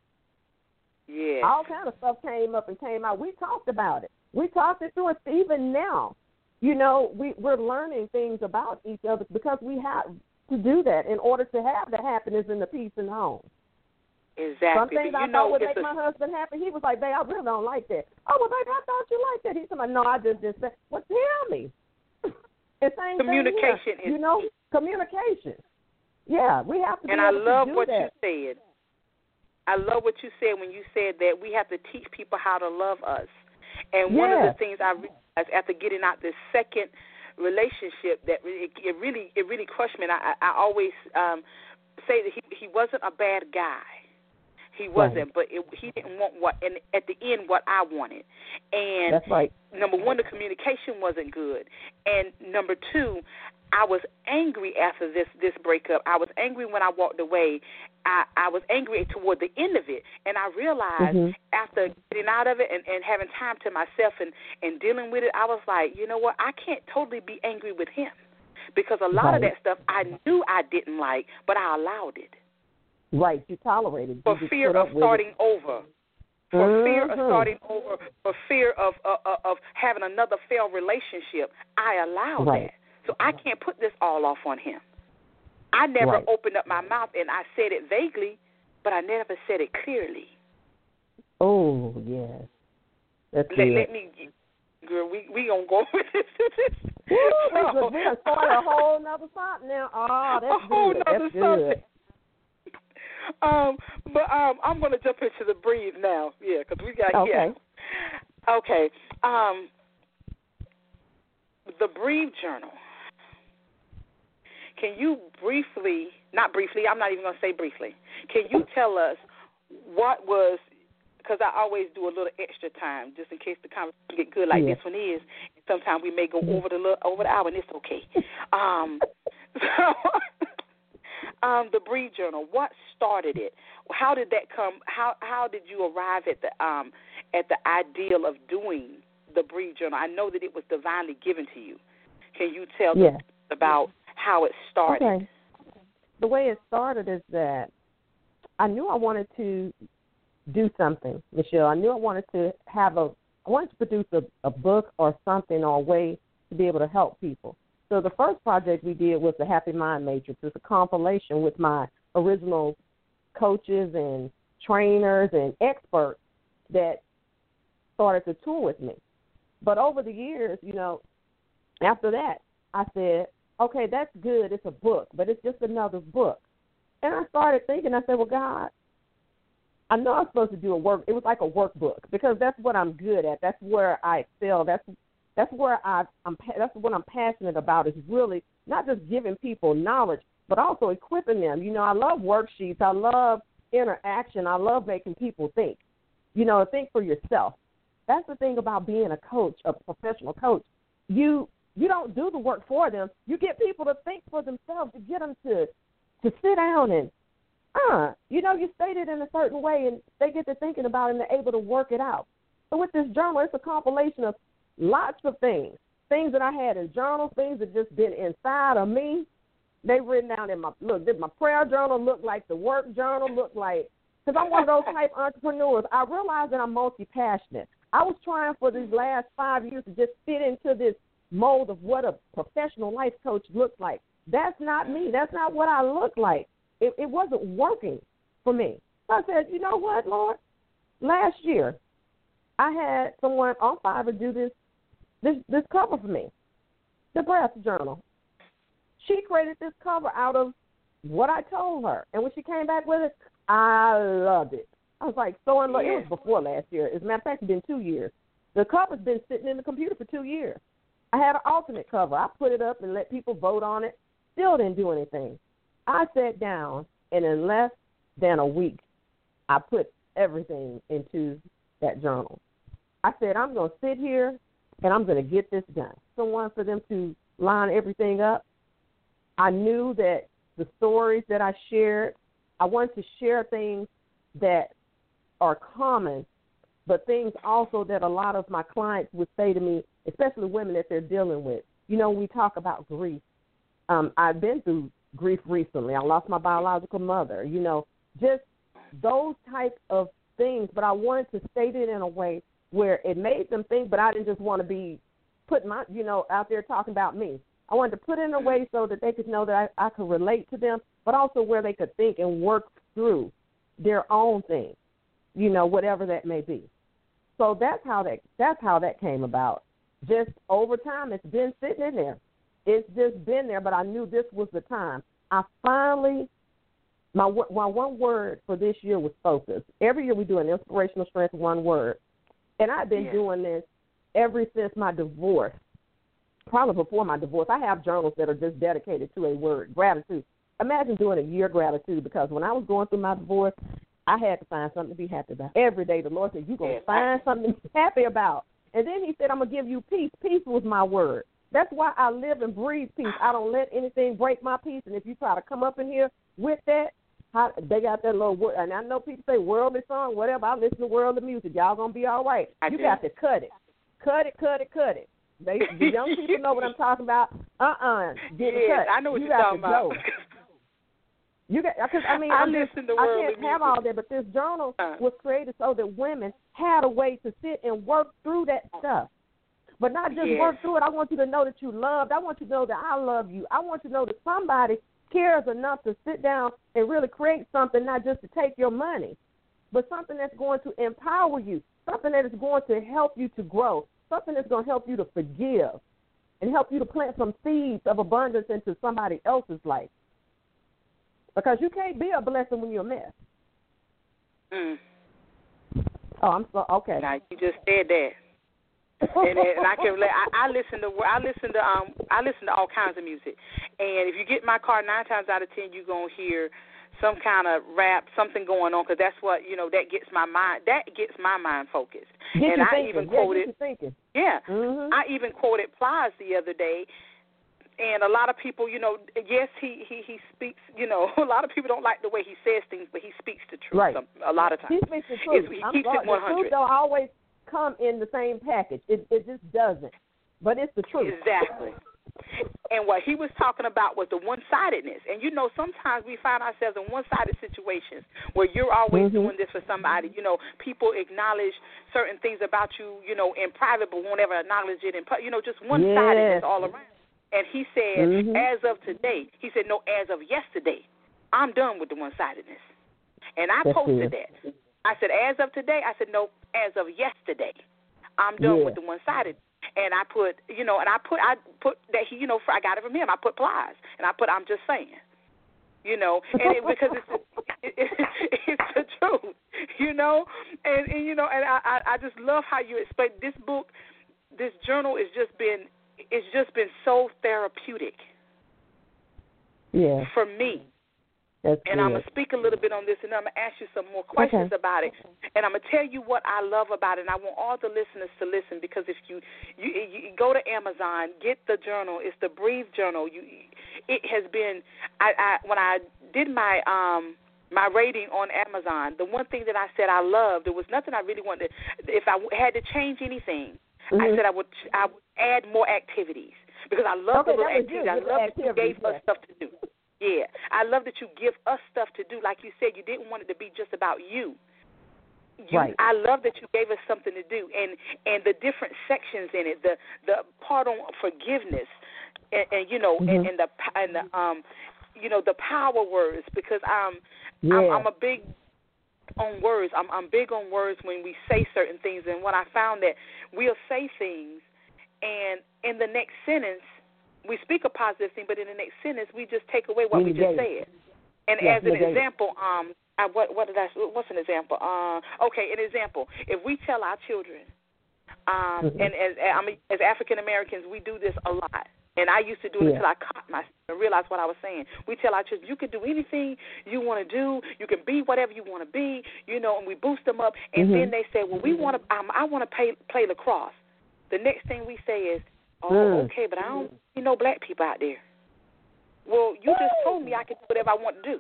Yeah. All kind of stuff came up and came out. We talked about it. We talked it through it. Even now, you know, we, we're learning things about each other because we have to do that in order to have the happiness and the peace in the home. Exactly. Some things you I know, thought would make a... my husband happy. He was like, babe, I really don't like that. Oh, well, baby, I thought you liked that. He said, no, I just didn't say. Well, tell me. The same communication thing here. is, you know, communication. Yeah, we have to be and able I love to do what that. you said. I love what you said when you said that we have to teach people how to love us. And yes. one of the things I realized after getting out this second relationship that it, it really it really crushed me. And I, I always um, say that he he wasn't a bad guy. He wasn't, right. but it, he didn't want what, and at the end, what I wanted. And that's right. Number one, the communication wasn't good, and number two, I was angry after this this breakup. I was angry when I walked away. I, I was angry toward the end of it, and I realized mm-hmm. after getting out of it and, and having time to myself and, and dealing with it, I was like, you know what, I can't totally be angry with him, because a lot right. of that stuff I knew I didn't like, but I allowed it. Right, you tolerated it. For you fear of starting it. over. For mm-hmm. fear of starting over. For fear of uh, uh, of having another failed relationship. I allowed right. that. So I can't put this all off on him. I never right. opened up my mouth, and I said it vaguely, but I never said it clearly. Oh, yes. That's let, good. let me, girl, we we gonna go with this. Woo, so, we done started a whole nother something now. Oh, that's a whole good. nother That's something. good. Um, but um, I'm going to jump into the breathe now, yeah, because we got okay. yeah. Okay. Um, the Breathe Journal. Can you briefly, not briefly, I'm not even going to say briefly. Can you tell us what was? Because I always do a little extra time just in case the conversation get good like yeah. this one is. Sometimes we may go mm-hmm. over the over the hour, and it's okay. Um, so. Um, the Breathe Journal. What started it? How did that come? How how did you arrive at the um at the ideal of doing the Breathe Journal? I know that it was divinely given to you. Can you tell yeah. us about how it started? Okay. The way it started is that I knew I wanted to do something, Michelle. I knew I wanted to have a. I wanted to produce a, a book or something or a way to be able to help people. So the first project we did was the Happy Mind Matrix. It's a compilation with my original coaches and trainers and experts that started to tour with me. But over the years, you know, after that, I said, okay, that's good. It's a book, but it's just another book. And I started thinking, I said, well, God, I know I'm supposed to do a work. It was like a workbook because that's what I'm good at. That's where I excel. That's That's where I, I'm. That's what I'm passionate about. Is really not just giving people knowledge, but also equipping them. You know, I love worksheets. I love interaction. I love making people think. You know, think for yourself. That's the thing about being a coach, a professional coach. You you don't do the work for them. You get people to think for themselves. You get them to to sit down and, uh, you know, you state it in a certain way, and they get to thinking about it and they're able to work it out. So with this journal, it's a compilation of lots of things, things that I had in journals, things that just been inside of me. They written down in my, look, did my prayer journal look like the work journal look like, because I'm one of those type entrepreneurs. I realize that I'm multi-passionate. I was trying for these last five years to just fit into this mold of what a professional life coach looks like. That's not me. That's not what I look like. It, it wasn't working for me. So I said, you know what, Lord? Last year, I had someone on Fiverr do this, this, this cover for me, the Breath Journal. She created this cover out of what I told her. And when she came back with it, I loved it. I was like so in love. It was before last year. As a matter of fact, it's been two years. The cover's been sitting in the computer for two years. I had an alternate cover. I put it up and let people vote on it. Still didn't do anything. I sat down, and in less than a week, I put everything into that journal. I said, I'm going to sit here, and I'm going to get this done. Someone for them to line everything up. I knew that the stories that I shared, I wanted to share things that are common, but things also that a lot of my clients would say to me, especially women that they're dealing with. You know, we talk about grief. Um, I've been through grief recently. I lost my biological mother, you know, just those types of things. But I wanted to state it in a way where it made them think, but I didn't just want to be putting my, you know, out there talking about me. I wanted to put it in a way so that they could know that I, I could relate to them, but also where they could think and work through their own thing, you know, whatever that may be. So that's how that that's how that came about. Just over time, it's been sitting in there. It's just been there, but I knew this was the time. I finally, my, my one word for this year was focus. Every year we do an inspirational strength, one word. And I've been yeah. doing this ever since my divorce, probably before my divorce. I have journals that are just dedicated to a word, gratitude. Imagine doing a year gratitude, because when I was going through my divorce, I had to find something to be happy about. Every day the Lord said, you're going to find something to be happy about. And then he said, I'm going to give you peace. Peace was my word. That's why I live and breathe peace. I don't let anything break my peace. And if you try to come up in here with that, how, they got that little word. And I know people say worldly song, whatever. I listen to worldly music. Y'all going to be all right. I you do. got to cut it. Cut it, cut it, cut it. They, the young people know what I'm talking about. Uh-uh. Get it yes, cut. I know what you you're talking about. Go. You got, because I mean, I I'm listen just, to I worldly can't have music. all that, but this journal uh. was created so that women had a way to sit and work through that stuff. But not just yes. work through it. I want you to know that you loved. I want you to know that I love you. I want you to know that somebody cares enough to sit down and really create something, not just to take your money, but something that's going to empower you, something that is going to help you to grow, something that's going to help you to forgive and help you to plant some seeds of abundance into somebody else's life. Because you can't be a blessing when you're a mess. Mm. Oh, I'm so okay. Now you just said that, and, and I can. I, I listen to. I listen to. Um. I listen to all kinds of music, and if you get in my car, nine times out of ten, you're gonna hear some kind of rap, something going on, because that's what you know. That gets my mind. That gets my mind focused. Get and you I thinking. even Yeah, quoted. get you thinking. Yeah. Mm-hmm. I even quoted Plies the other day. And a lot of people, you know, yes, he, he, he speaks, you know, a lot of people don't like the way he says things, but he speaks the truth right. some, a lot of times. He speaks the truth. It's, he I'm keeps sorry. it one hundred. The truth don't always come in the same package. It, it just doesn't. But it's the truth. Exactly. And what he was talking about was the one-sidedness. And, you know, sometimes we find ourselves in one-sided situations where you're always mm-hmm. doing this for somebody. You know, people acknowledge certain things about you, you know, in private, but won't ever acknowledge it in public. You know, just one-sidedness yes. all around. And he said, mm-hmm. as of today, he said, no, as of yesterday, I'm done with the one-sidedness. And I That's posted good. that. I said, as of today, I said, no, as of yesterday, I'm done yeah. with the one-sided. And I put, you know, and I put, I put that he, you know, I got it from him. I put Plies, and I put, I'm just saying, you know, and it, because it's the, it, it, it's the truth, you know, and, and you know, and I, I, I just love how you explain this book. this journal has just been it's just been so therapeutic. Yeah. For me. That's and good. I'm going to speak a little bit on this, and I'm going to ask you some more questions okay. about it. And I'm going to tell you what I love about it, and I want all the listeners to listen, because if you, you, you go to Amazon, get the journal. It's the Breathe Journal. You, it has been, I, I when I did my um, my rating on Amazon, the one thing that I said I loved, there was nothing I really wanted to, if I had to change anything, mm-hmm. I said I would, I would add more activities, because I love okay, the little activities. I love that you gave us stuff to do. Yeah, I love that you give us stuff to do. Like you said, you didn't want it to be just about you. you right. I love that you gave us something to do, and and the different sections in it, the the part on forgiveness, and, and you know, mm-hmm. and, and the and the um, you know, the power words, because um, yeah. I'm, I'm a big on words. I'm I'm big on words when we say certain things, and what I found that we'll say things, and in the next sentence, we speak a positive thing, but in the next sentence, we just take away what we, we just said. And yeah, as an example, um, I, what what did I? What's an example? Uh, okay, an example. If we tell our children, um, mm-hmm. and as I mean, as African Americans, we do this a lot. And I used to do it yeah. until I caught myself and realized what I was saying. We tell our children, you can do anything you want to do. You can be whatever you want to be. You know, and we boost them up. And mm-hmm. then they say, well, we want to. Um, I want to play play lacrosse. The next thing we say is, oh, mm. okay, but I don't see no black people out there. Well, you just told me I can do whatever I want to do.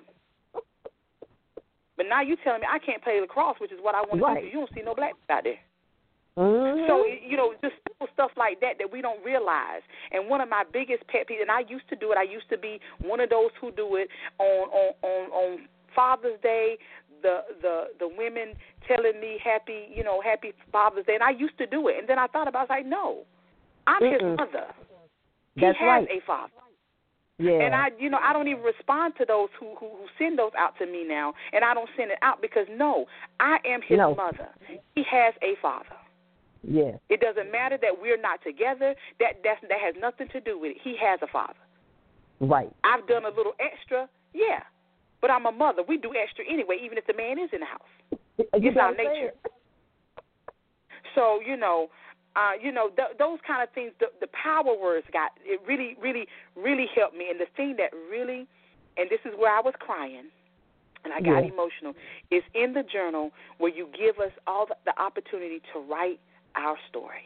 But now you're telling me I can't play lacrosse, which is what I want right. to do. You don't see no black people out there. Mm-hmm. So, you know, just simple stuff like that that we don't realize. And one of my biggest pet peeves, and I used to do it, I used to be one of those who do it on on, on, on Father's Day, the, the the women telling me happy, you know, happy Father's Day. And I used to do it. And then I thought about it, I was like, no. I'm Mm-mm. his mother. He That's has right. a father. Yeah. And I, you know, I don't even respond to those who, who, who send those out to me now, and I don't send it out because, no, I am his no. mother. He has a father. Yeah. It doesn't matter that we're not together. That that's, that has nothing to do with it. He has a father. Right. I've done a little extra, yeah, but I'm a mother. We do extra anyway, even if the man is in the house. It's our nature. It. So, you know, Uh, you know, th- those kind of things, the, the power words got, it really, really, really helped me. And the thing that really, and this is where I was crying, and I got yeah. emotional, is in the journal where you give us all the, the opportunity to write our story.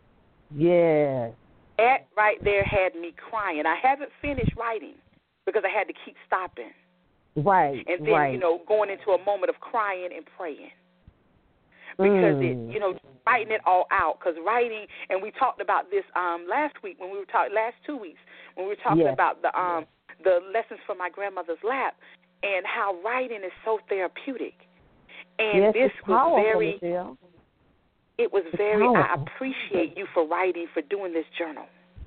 Yeah. That right there had me crying. I haven't finished writing because I had to keep stopping. Right, And then, right. you know, going into a moment of crying and praying. Because, mm. it, you know, writing it all out. Because writing, and we talked about this um, last week when we were talking, last two weeks, when we were talking yeah. about the um, the lessons from my grandmother's lap and how writing is so therapeutic. And yes, this it's was powerful, very, Michelle. it was it's very, powerful. I appreciate you for writing, for doing this journal.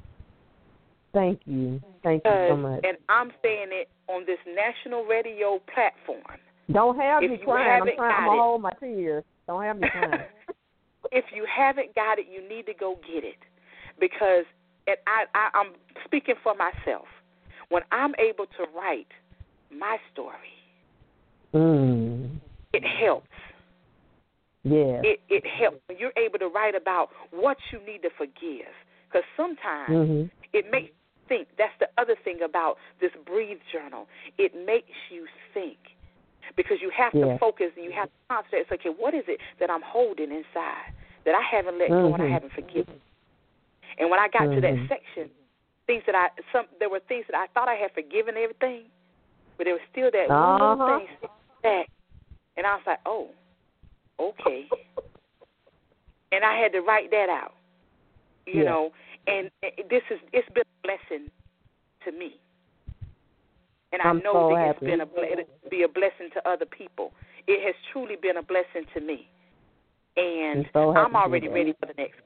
Thank you. Thank you so much. And I'm saying it on this national radio platform. Don't have if me crying. I'm trying to hold my tears. Don't have me crying. If you haven't got it, you need to go get it. Because and I, I, I'm speaking for myself. When I'm able to write my story, mm. it helps. Yeah. It, it helps when you're able to write about what you need to forgive. Because sometimes mm-hmm. it makes you think. That's the other thing about this Breathe Journal. It makes you think. Because you have yeah. to focus and you have to concentrate. It's like, okay, what is it that I'm holding inside that I haven't let mm-hmm. go and I haven't forgiven? And when I got mm-hmm. to that section, things that I some there were things that I thought I had forgiven everything, but there was still that uh-huh. one little thing back. And I was like, oh, okay. And I had to write that out, you yeah. know. And this is it's been a blessing to me. And I I'm know so that happy. it's been a it'll be a blessing to other people. It has truly been a blessing to me, and I'm, so I'm already ready for the next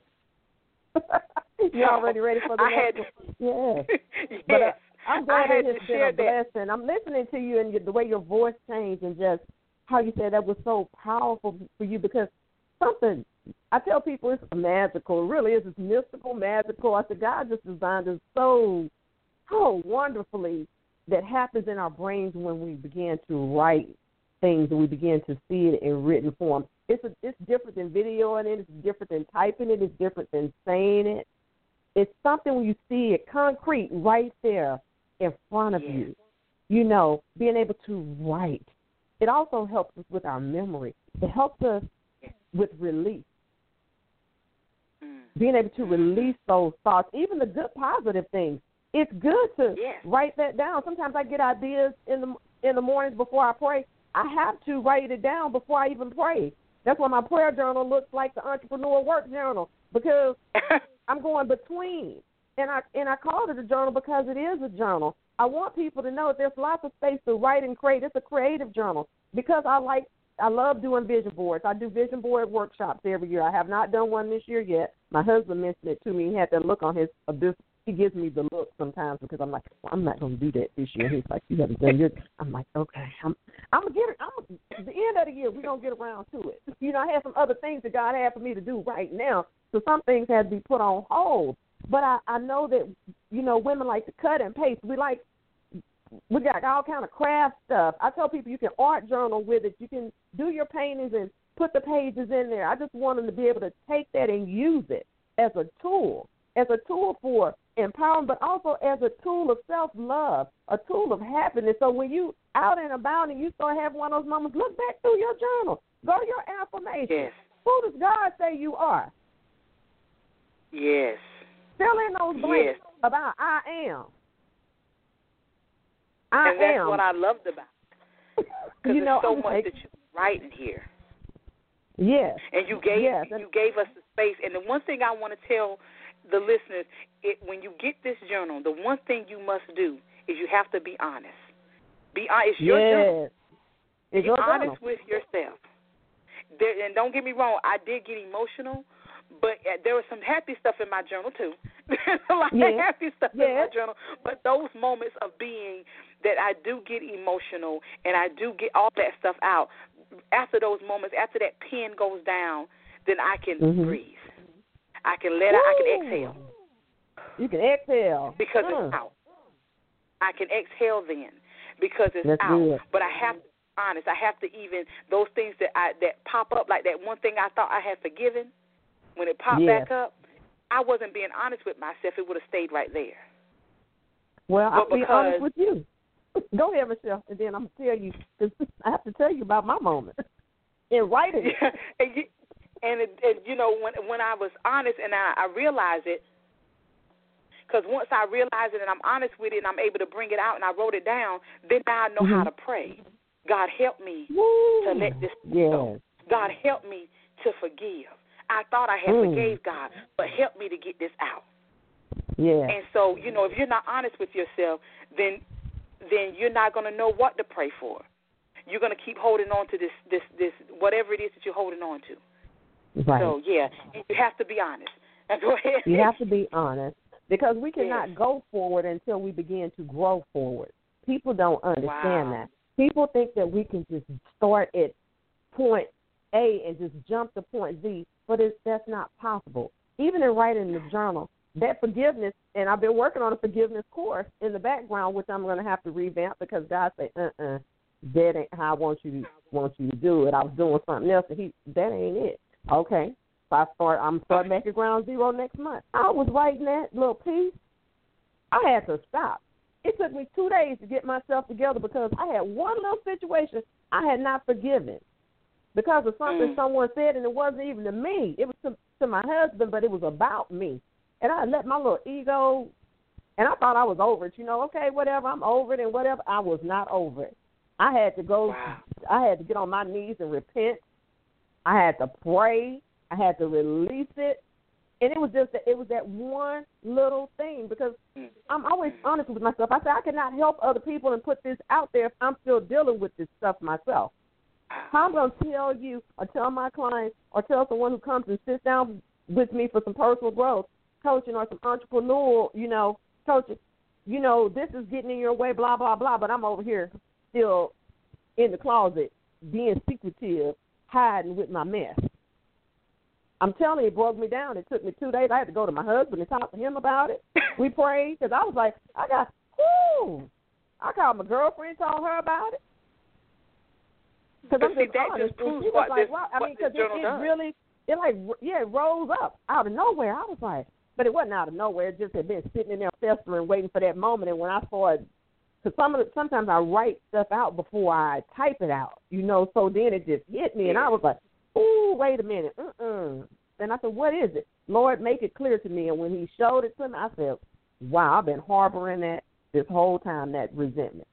one. You're already ready for the I next had, one? Yeah. yes. But uh, I'm glad I it has been a that. blessing. I'm listening to you and the way your voice changed and just how you said that was so powerful for you because something, I tell people it's magical. It really is. It's mystical, magical. I said God just designed us so, so wonderfully that happens in our brains when we begin to write things and we begin to see it in written form. It's a, it's different than videoing it. It's different than typing it. It's different than saying it. It's something when you see it concrete right there in front of yes. you. You know, being able to write. It also helps us with our memory. It helps us yes. with release. Mm. Being able to release those thoughts, even the good positive things. It's good to yes. write that down. Sometimes I get ideas in the in the mornings before I pray. I have to write it down before I even pray. That's why my prayer journal looks like the entrepreneur work journal, because I'm going between. And I and I called it a journal because it is a journal. I want people to know that there's lots of space to write and create. It's a creative journal because I like I love doing vision boards. I do vision board workshops every year. I have not done one this year yet. My husband mentioned it to me. He had that look on his abyss. He gives me the look sometimes because I'm like, well, I'm not going to do that this year. He's like, you haven't done your. I'm like, okay, I'm, I'm gonna get it. I'm gonna, at the end of the year, we're gonna get around to it. You know, I have some other things that God had for me to do right now, so some things had to be put on hold. But I, I know that, you know, women like to cut and paste. We like, we got all kind of craft stuff. I tell people you can art journal with it. You can do your paintings and put the pages in there. I just want them to be able to take that and use it as a tool, as a tool for empowerment, but also as a tool of self-love, a tool of happiness. So when you out and about and you start having one of those moments, look back through your journal. Go to your affirmation. Yes. Who does God say you are? Yes. Fill in those blanks yes. about I am. I and that's am. what I loved about it. Because you know, there's so I'm much like, that you write in here. Yes. And you gave yes. you gave us the space. And the one thing I want to tell the listeners, it, when you get this journal, the one thing you must do is you have to be honest. Be honest. It's your yes. journal. It's be your honest journal. with yourself. There, and don't get me wrong, I did get emotional, but there was some happy stuff in my journal too. a lot yes. of happy stuff yes. in my journal. But those moments of being that I do get emotional and I do get all that stuff out, after those moments, after that pen goes down, then I can mm-hmm. breathe. I can let out, I can exhale. You can exhale. Because mm. it's out. I can exhale then because it's That's out. good. But I have to be honest. I have to even, those things that I that pop up, like that one thing I thought I had forgiven, when it popped yes. back up, I wasn't being honest with myself. It would have stayed right there. Well, but I'll be honest with you. Go ahead, Michelle, and then I'm going to tell you, because I have to tell you about my moment in writing. Yeah, and, you, and, it, and, you know, when when I was honest and I, I realized it, because once I realize it and I'm honest with it and I'm able to bring it out and I wrote it down, then now I know mm-hmm. how to pray. God, help me Woo. to let this yes. go. God, help me to forgive. I thought I had mm. forgave God, but help me to get this out. Yeah. And so, you know, if you're not honest with yourself, then then you're not going to know what to pray for. You're going to keep holding on to this, this, this, whatever it is that you're holding on to. Right. So, yeah, you have to be honest. Go ahead. You have to be honest because we cannot yes. go forward until we begin to grow forward. People don't understand wow. that. People think that we can just start at point A and just jump to point Z, but it's, that's not possible. Even in writing the journal, that forgiveness, and I've been working on a forgiveness course in the background, which I'm going to have to revamp because God said, uh-uh, that ain't how I want you to want you to do it. I was doing something else, and he, that ain't it. Okay, so I start, I'm starting back at ground zero next month. I was writing that little piece. I had to stop. It took me two days to get myself together because I had one little situation I had not forgiven because of something mm. someone said, and it wasn't even to me. It was to, to my husband, but it was about me. And I let my little ego, and I thought I was over it. You know, okay, whatever, I'm over it and whatever. I was not over it. I had to go, wow. I had to get on my knees and repent. I had to pray. I had to release it. And it was just that, it was that one little thing because I'm always honest with myself. I said I cannot help other people and put this out there if I'm still dealing with this stuff myself. How I'm going to tell you or tell my clients or tell someone who comes and sits down with me for some personal growth, coaching or some entrepreneurial, you know, coaching, you know, this is getting in your way, blah, blah, blah, but I'm over here still in the closet being secretive, hiding with my mess. I'm telling you, it broke me down. It took me two days. I had to go to my husband and talk to him about it. We prayed because I was like, I got, whoo. I called my girlfriend, told her about it. Because I'm see, just that honest. just proves she what was like, this, wow. I what mean, this because journal it, does. it really, it like, yeah, it rose up out of nowhere. I was like, but it wasn't out of nowhere. It just had been sitting in there festering, waiting for that moment. And when I saw it, because some of the, sometimes I write stuff out before I type it out, you know. So then it just hit me, and I was like, ooh, wait a minute, mm-mm. And I said, what is it? Lord, make it clear to me. And when he showed it to me, I said, wow, I've been harboring that this whole time, that resentment.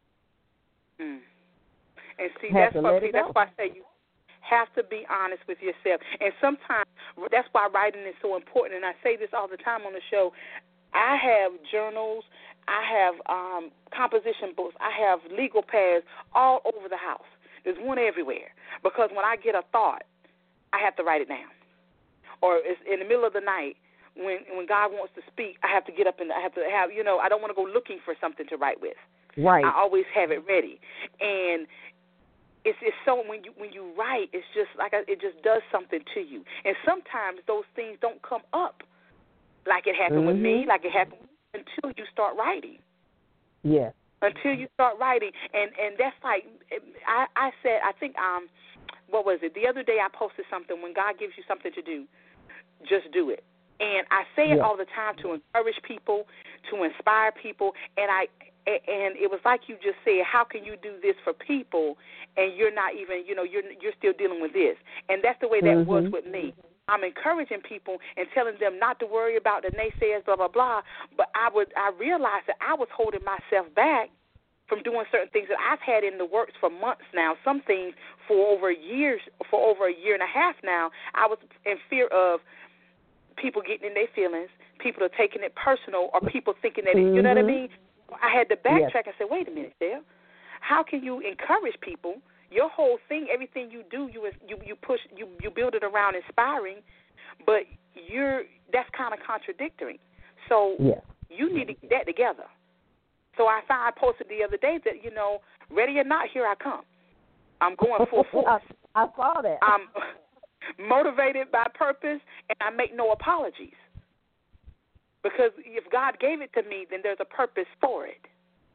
Mm. And see, Have that's to why let it that's go. why I say you have to be honest with yourself. And sometimes that's why writing is so important. And I say this all the time on the show. I have journals. I have um, composition books. I have legal pads all over the house. There's one everywhere. Because when I get a thought, I have to write it down. Or it's in the middle of the night when when God wants to speak, I have to get up and I have to have, you know, I don't want to go looking for something to write with. Right. I always have it ready. And it's it's so when you when you write, it's just like a, it just does something to you. And sometimes those things don't come up like it happened mm-hmm. with me, like it happened until you start writing. Yeah. Until you start writing, and and that's like I I said I think um what was it the other day I posted something, when God gives you something to do, just do it. And I say it yeah. all the time to encourage people, to inspire people, and I and it was like you just said, how can you do this for people and you're not even, you know, you're you're still dealing with this. And that's the way that mm-hmm. was with me. I'm encouraging people and telling them not to worry about the naysayers, blah, blah, blah. But I would I realized that I was holding myself back from doing certain things that I've had in the works for months now, some things for over years, for over a year and a half now. I was in fear of people getting in their feelings, people are taking it personal, or people thinking that, mm-hmm. it, you know what I mean? I had to backtrack yes. and say, wait a minute, Dale. How can you encourage people? Your whole thing, everything you do, you you you push, you you build it around inspiring, but you're that's kind of contradictory. So yes. you need to get that together. So I found I posted the other day that, you know, ready or not, here I come. I'm going full force. I, I saw that. I'm motivated by purpose, and I make no apologies. Because if God gave it to me, then there's a purpose for it.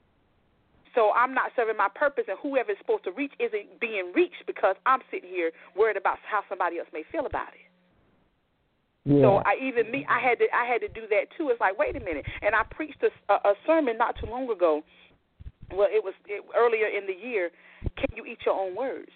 So I'm not serving my purpose, and whoever is supposed to reach isn't being reached because I'm sitting here worried about how somebody else may feel about it. Yeah. So I even me, I had to I had to do that too. It's like, wait a minute. And I preached a, a sermon not too long ago. Well, it was it, earlier in the year. Can you eat your own words?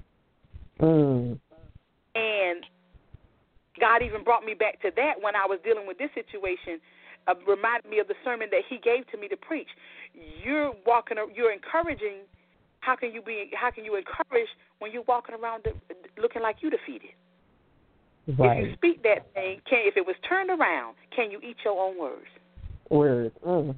Mm. And God even brought me back to that when I was dealing with this situation. Uh, reminded me of the sermon that He gave to me to preach. You're walking, you're encouraging. How can you be? How can you encourage when you're walking around looking like you defeated? Right. If you speak that thing, can if it was turned around, can you eat your own words? Words. Mm.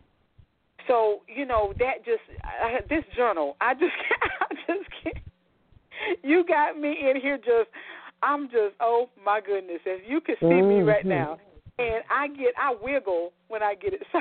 So you know that just uh, this journal. I just I just can't. You got me in here just. I'm just, oh, my goodness. If you could see mm-hmm. me right now, and I get, I wiggle when I get excited.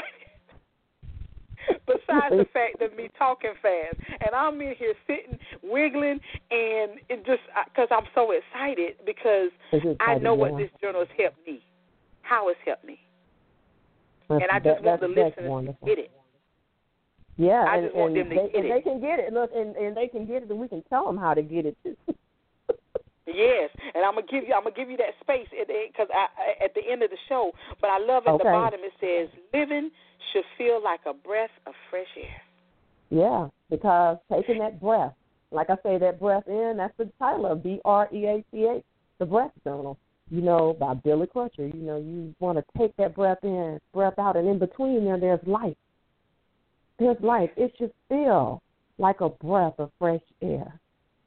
Besides the fact of me talking fast. And I'm in here sitting, wiggling, and it just, because I'm so excited because excited, I know yeah. what this journal has helped me, how it's helped me. That's, and I just that, want the that's listeners wonderful. to get it. Yeah, I and, just want and them to they, get and it. they can get it. Look, and, and they can get it, and we can tell them how to get it, too. Yes, and I'm gonna give you I'm gonna give you that space because I, at the end of the show. But I love at okay. the bottom it says, "Living should feel like a breath of fresh air." Yeah, because taking that breath, like I say, that breath in, that's the title of B R E A C H, the Breath Journal. You know, by Billy Crutcher. You know, you want to take that breath in, breath out, and in between there, there's life. There's life. It should feel like a breath of fresh air.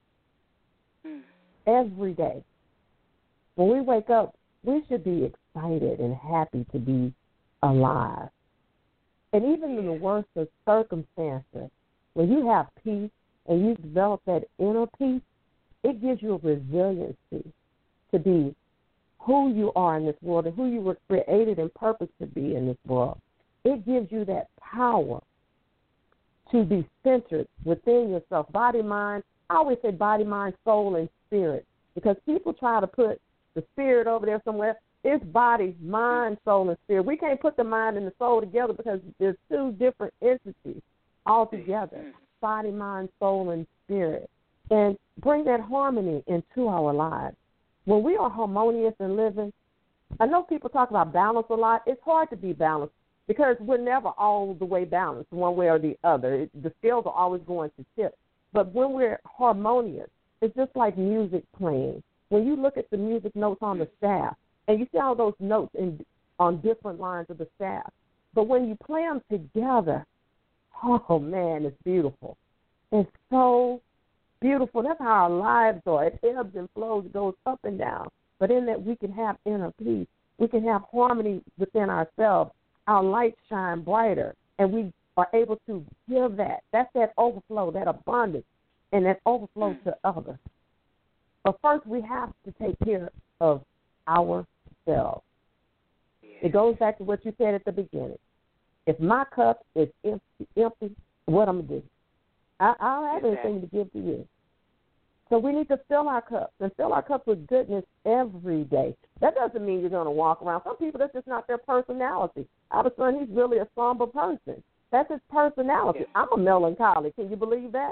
Mm. Every day. When we wake up, we should be excited and happy to be alive. And even in the worst of circumstances, when you have peace and you develop that inner peace, it gives you a resiliency to be who you are in this world and who you were created and purposed to be in this world. It gives you that power to be centered within yourself, body, mind. I always say body, mind, soul, and spirit, because people try to put the spirit over there somewhere. It's body, mind, soul, and spirit. We can't put the mind and the soul together because there's two different entities altogether, body, mind, soul, and spirit. and bring that harmony into our lives. When we are harmonious and living, I know people talk about balance a lot. It's hard to be balanced because we're never all the way balanced one way or the other. It, the scales are always going to tip. But when we're harmonious, it's just like music playing. When you look at the music notes on the staff, and you see all those notes in, on different lines of the staff, but when you play them together, oh, man, it's beautiful. It's so beautiful. That's how our lives are. It ebbs and flows, it goes up and down. But in that we can have inner peace. We can have harmony within ourselves. Our lights shine brighter, and we are able to give that. That's that overflow, that abundance, and that overflow to others. But first, we have to take care of ourselves. It goes back to what you said at the beginning. If my cup is empty, empty what I'm going to do? I, I don't have anything to give to you. So we need to fill our cups and fill our cups with goodness every day. That doesn't mean you're going to walk around. Some people, that's just not their personality. I have a son, he's really a somber person. That's his personality. I'm a melancholy. Can you believe that?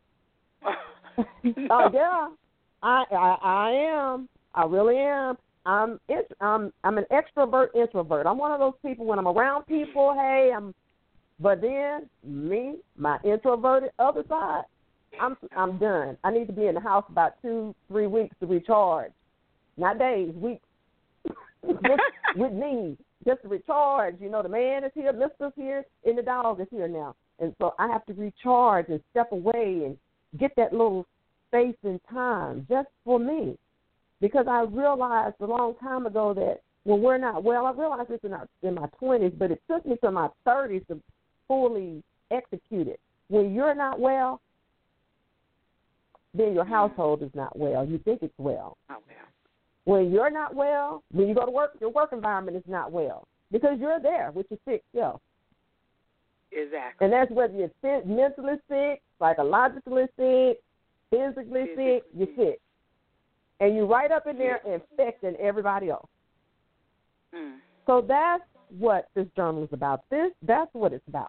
Oh, uh, yeah. I, I I am. I really am. I'm I'm I'm an extrovert introvert. I'm one of those people when I'm around people, hey, I'm but then me, my introverted other side, I'm I'm done. I need to be in the house about two, three weeks to recharge. Not days, weeks. with, with me. Just to recharge. You know, the man is here, Mister's here, and the dog is here now. And so I have to recharge and step away and get that little space and time just for me. Because I realized a long time ago that when we're not well, I realized this in, our, in my twenties, but it took me to my thirties to fully execute it. When you're not well, then your household is not well. You think it's well. Not well. When you're not well, when you go to work, your work environment is not well because you're there with your sick self. Exactly. And that's whether you're sick, mentally sick, psychologically sick, physically Physically sick, you're sick. And you're right up in there infecting everybody else. Mm. So that's what this journal is about. This That's what it's about.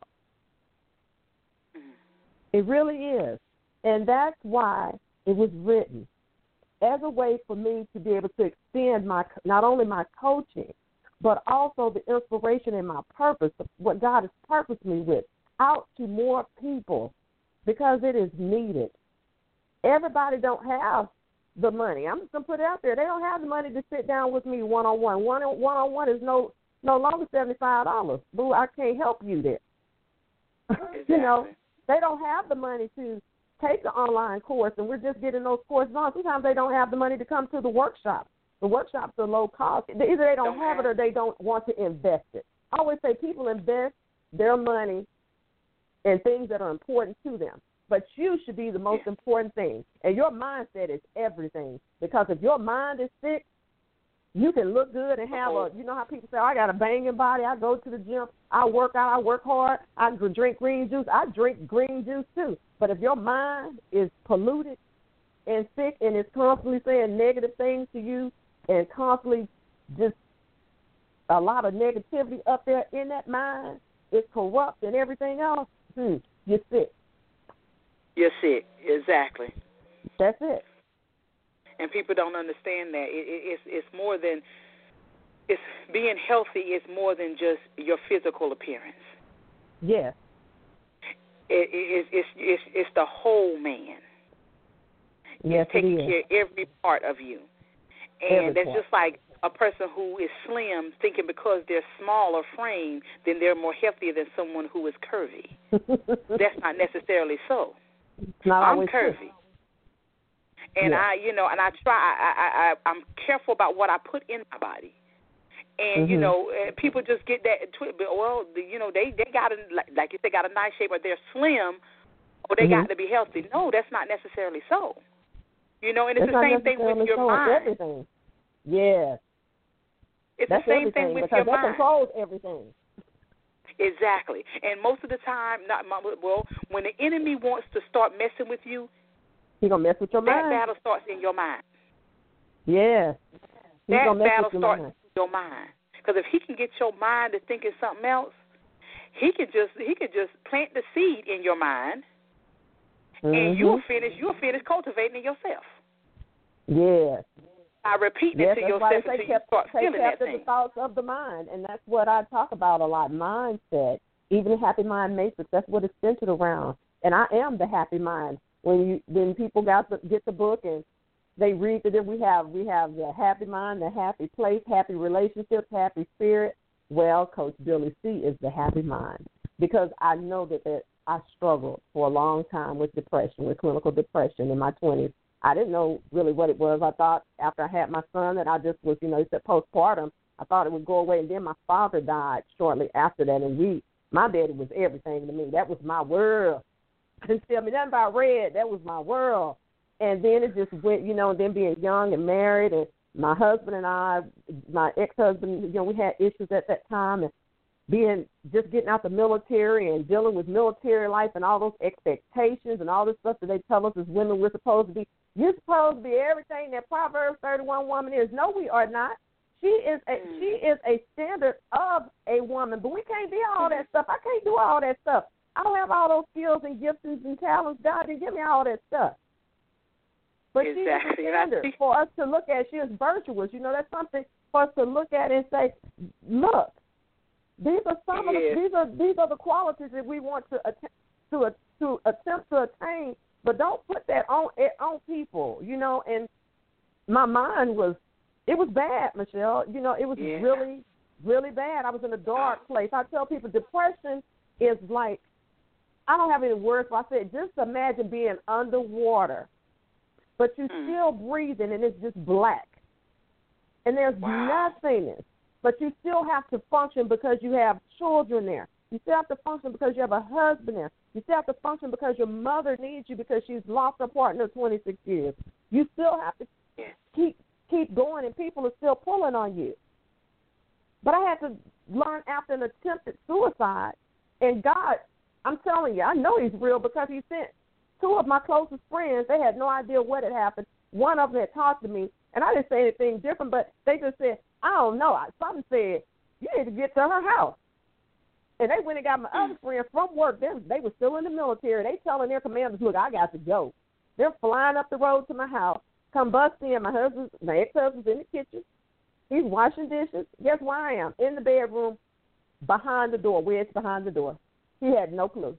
Mm. It really is. And that's why it was written as a way for me to be able to extend my not only my coaching, but also the inspiration and my purpose, what God has purposed me with, out to more people because it is needed. Everybody don't have the money. I'm just going to put it out there. They don't have the money to sit down with me one-on-one. One- one-on-one is no no longer seventy-five dollars. Boo, I can't help you there. Exactly. You know, they don't have the money to take the online course, and we're just getting those courses on. Sometimes they don't have the money to come to the workshop. The workshops are low cost. Either they don't, don't have, have it or they don't want to invest it. I always say people invest their money in things that are important to them. But you should be the most yeah. important thing. And your mindset is everything. Because if your mind is sick, you can look good and have a, you know how people say, oh, I got a banging body. I go to the gym. I work out. I work hard. I drink green juice. I drink green juice too. But if your mind is polluted and sick and is constantly saying negative things to you and constantly just a lot of negativity up there in that mind, it's corrupt and everything else, hmm, you're sick. You're sick, exactly. That's it. And people don't understand that. It, it, it's, it's more than, it's being healthy is more than just your physical appearance. Yes. It, it, it's, it's, it's the whole man. Yes, it's taking it is. care of every part of you. And every that's part. just like a person who is slim thinking because they're smaller frame, then they're more healthier than someone who is curvy. That's not necessarily so. Not I'm always curvy. true. And yeah. I, you know, and I try, I, I, I, I'm careful about what I put in my body. And, mm-hmm. you know, people just get that, well, you know, they, they got, a, like you said, got a nice shape, or they're slim, or they mm-hmm. got to be healthy. No, that's not necessarily so. You know, and it's that's the same thing with your so mind. Everything. Yes. It's that's the same everything thing with because your that mind. controls everything. Exactly. And most of the time, not well, when the enemy wants to start messing with you, he's going to mess with your that mind. battle starts in your mind. Yes. He's that gonna mess battle with your starts mind. in your mind. Because if he can get your mind to thinking something else, he could just he could just plant the seed in your mind, Mm-hmm. And you'll finish, you'll finish cultivating it yourself. Yes. I repeat it yes, to that's yourself why they until say you kept, start say feeling that captive thing. the thoughts of the mind, and that's what I talk about a lot, mindset. Even the Happy Mind Matrix, that's what it's centered around. And I am the happy mind. When you when people got to get the book and they read it, we have we have the happy mind, the happy place, happy relationships, happy spirit. Well, Coach Billy C is the happy mind, because I know that, that I struggled for a long time with depression, with clinical depression in my twenties. I didn't know really what it was. I thought after I had my son that I just was, you know, he said postpartum, I thought it would go away. And then my father died shortly after that. And we, my daddy was everything to me. That was my world. Didn't tell me nothing about red. That was my world. And then it just went, you know, and then being young and married, and my husband and I, my ex-husband, you know, we had issues at that time, and being just getting out the military and dealing with military life and all those expectations and all this stuff that they tell us as women we're supposed to be. You're supposed to be everything that Proverbs thirty-one woman is. No, we are not. She is a she is a standard of a woman, but we can't be all that stuff. I can't do all that stuff. I don't have all those skills and gifts and talents. God didn't give me all that stuff. But exactly. she is a standard for us to look at. She is virtuous. You know, that's something for us to look at and say, look, these are some of the, these are these are the qualities that we want to att- to to attempt to attain. But don't put that on on people. You know, and my mind was it was bad, Michelle. You know, it was yeah. really really bad. I was in a dark place. I tell people depression is like, I don't have any words, but I said just imagine being underwater, but you're mm. still breathing and it's just black. And there's wow. nothingness, but you still have to function because you have children there. You still have to function because you have a husband there. You still have to function because your mother needs you because she's lost her partner in twenty-six years. You still have to yeah. keep keep going, and people are still pulling on you. But I had to learn after an attempted suicide, and God, I'm telling you, I know he's real because he sent two of my closest friends. They had no idea what had happened. One of them had talked to me, and I didn't say anything different, but they just said, I don't know. Something said, you need to get to her house. And they went and got my other friend from work. They, they were still in the military. They telling their commanders, look, I got to go. They're flying up the road to my house, come bust in. My husband, my ex-husband's in the kitchen. He's washing dishes. Guess where I am? In the bedroom, behind the door, wedged behind the door. He had no clue.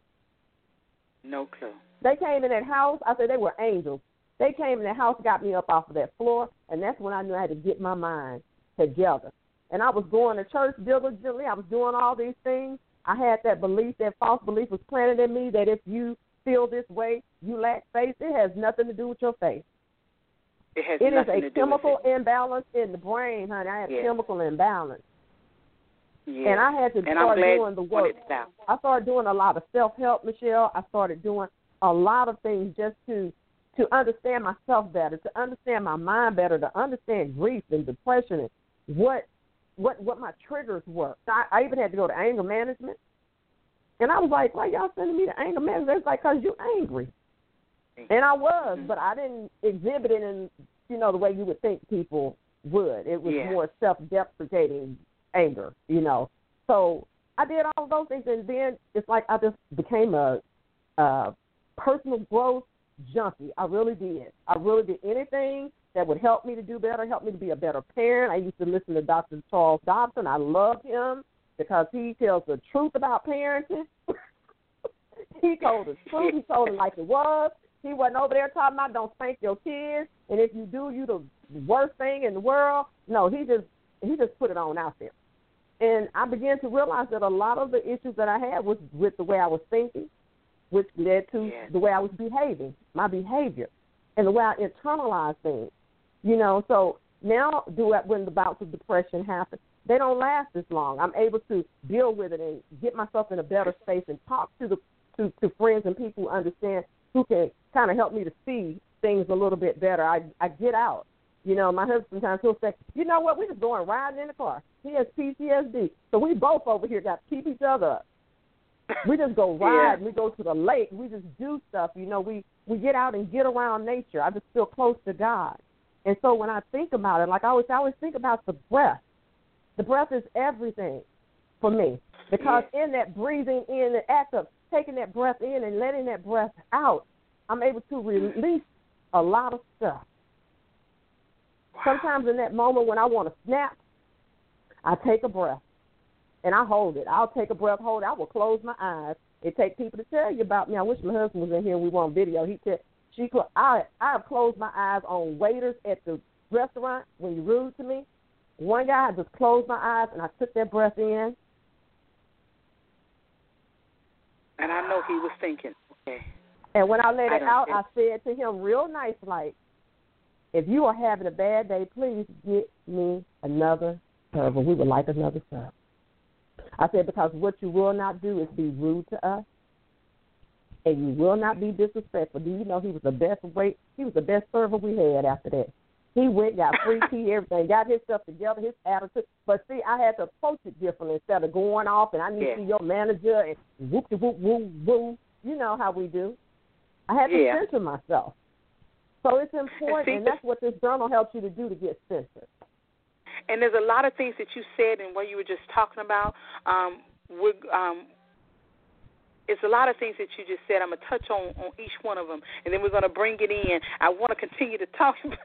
No clue. They came in that house. I said they were angels. They came in that house, got me up off of that floor, and that's when I knew I had to get my mind together. And I was going to church diligently. I was doing all these things. I had that belief, that false belief was planted in me that if you feel this way, you lack faith. It has nothing to do with your faith. It has it nothing is a to do chemical with it. imbalance in the brain, honey. I had yeah. a chemical imbalance. Yeah. And I had to and start I'm doing the work. I started doing a lot of self-help, Michelle. I started doing a lot of things just to to understand myself better, to understand my mind better, to understand grief and depression and what what what my triggers were. I, I even had to go to anger management. And I was like, why y'all sending me to anger management? It's like, because you're angry. And I was, but I didn't exhibit it in, you know, the way you would think people would. It was yeah. more self-deprecating anger, you know. So I did all of those things, and then it's like I just became a, a personal growth junkie. I really did. I really did anything that would help me to do better, help me to be a better parent. I used to listen to Doctor Charles Dobson. I loved him because he tells the truth about parenting. He told the truth. He told it like it was. He wasn't over there talking about don't spank your kids, and if you do, you the worst thing in the world. No, he just he just put it on out there. And I began to realize that a lot of the issues that I had was with the way I was thinking, which led to yeah. the way I was behaving, my behavior, and the way I internalized things. You know, so now do it when the bouts of depression happen. They don't last as long. I'm able to deal with it and get myself in a better space and talk to the to, to friends and people who understand, who can kind of help me to see things a little bit better. I I get out. You know, my husband sometimes he'll say, you know what, we're just going riding in the car. He has P T S D. So we both over here got to keep each other up. We just go ride. Yeah. We go to the lake. We just do stuff. You know, we, we get out and get around nature. I just feel close to God. And so when I think about it, like I always, I always think about the breath. The breath is everything for me because yeah. in that breathing in, the act of taking that breath in and letting that breath out, I'm able to release a lot of stuff. Wow. Sometimes in that moment when I want to snap, I take a breath, and I hold it. I'll take a breath, hold it. I will close my eyes. It takes people to tell you about me. I wish my husband was in here and we were on video. He said, she, I, I have closed my eyes on waiters at the restaurant when you're rude to me. One guy, I just closed my eyes, and I took that breath in. And I know he was thinking, okay. And when I let I it out, think. I said to him real nice, like, if you are having a bad day, please get me another server. We would like another server. I said, because what you will not do is be rude to us, and you will not be disrespectful. Do you know he was the best wait? He was the best server we had after that. He went, got free tea, everything, got his stuff together, his attitude. But, see, I had to approach it differently instead of going off, and I need yeah. to see your manager, and whoop-de-whoop-woo-woo. You know how we do. I had to yeah. censor myself. So it's important, and that's what this journal helps you to do, to get censored. And there's a lot of things that you said and what you were just talking about. Um, we're, um, it's a lot of things that you just said. I'm going to touch on, on each one of them, and then we're going to bring it in. I want to continue to talk about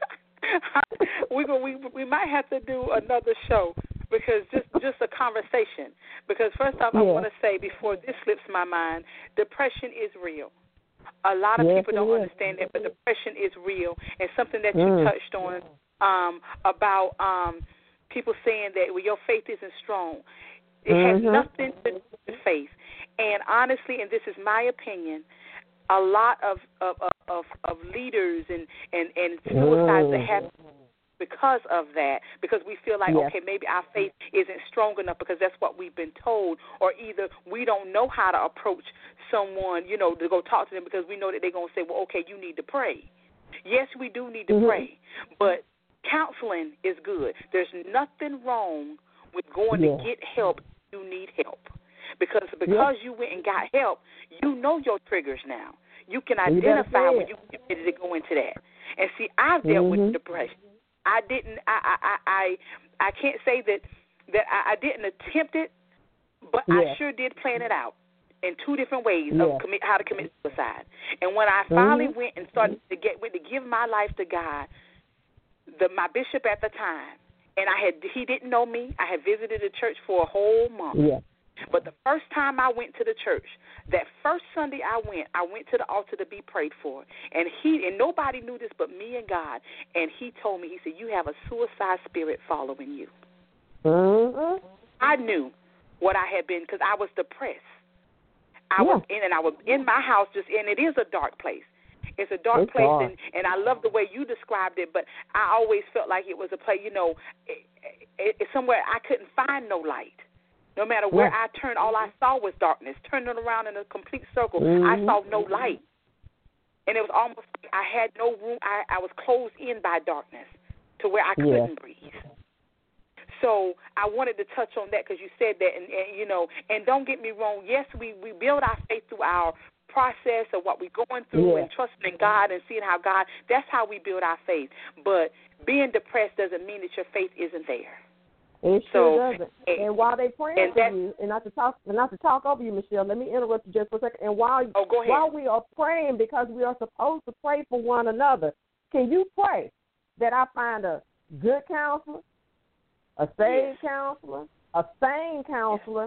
we, we we might have to do another show, because just, just a conversation. Because first off, yeah. I want to say, before this slips my mind, depression is real. A lot of yes, people don't is. understand that, but depression is real, and something that you mm. touched on um, about um, people saying that, well, your faith isn't strong. It mm-hmm. has nothing to do with faith. And honestly, and this is my opinion, a lot of of, of, of leaders and, and, and suicides mm. that happen because of that, because we feel like, yes. okay, maybe our faith isn't strong enough because that's what we've been told, or either we don't know how to approach someone, you know, to go talk to them because we know that they're going to say, well, okay, you need to pray. Yes, we do need to mm-hmm. pray, but counseling is good. There's nothing wrong with going yeah. to get help if you need help. Because because yeah. you went and got help, you know your triggers now. You can identify when you get ready to go into that. And see, I've dealt mm-hmm. with depression. I didn't. I I I, I can't say that that I, I didn't attempt it, but yeah. I sure did plan it out in two different ways yeah. of commit, how to commit suicide. And when I finally mm-hmm. went and started to get went to give my life to God, the my bishop at the time, and I had he didn't know me. I had visited the church for a whole month. Yeah. But the first time I went to the church, that first Sunday I went, I went to the altar to be prayed for. And he and nobody knew this but me and God. And he told me, he said, you have a suicide spirit following you. Mm-hmm. I knew what I had been because I was depressed. I yeah. was in, and I was in my house, just and it is a dark place. It's a dark it's place, dark. and, and I love the way you described it, but I always felt like it was a place, you know, it, it, it's somewhere I couldn't find no light. No matter where yeah. I turned, all I saw was darkness. Turning around in a complete circle, mm-hmm. I saw no light. And it was almost like I had no room. I, I was closed in by darkness to where I couldn't yeah. breathe. So I wanted to touch on that because you said that, and, and you know, and don't get me wrong. Yes, we, we build our faith through our process of what we're going through yeah. and trusting in God and seeing how God, that's how we build our faith. But being depressed doesn't mean that your faith isn't there. It so, sure doesn't. And, and while they praying for you, and not to talk, and not to talk over you, Michelle, let me interrupt you just for a second. And while oh, go ahead. while we are praying, because we are supposed to pray for one another, can you pray that I find a good counselor, a saved yes. counselor, a sane counselor,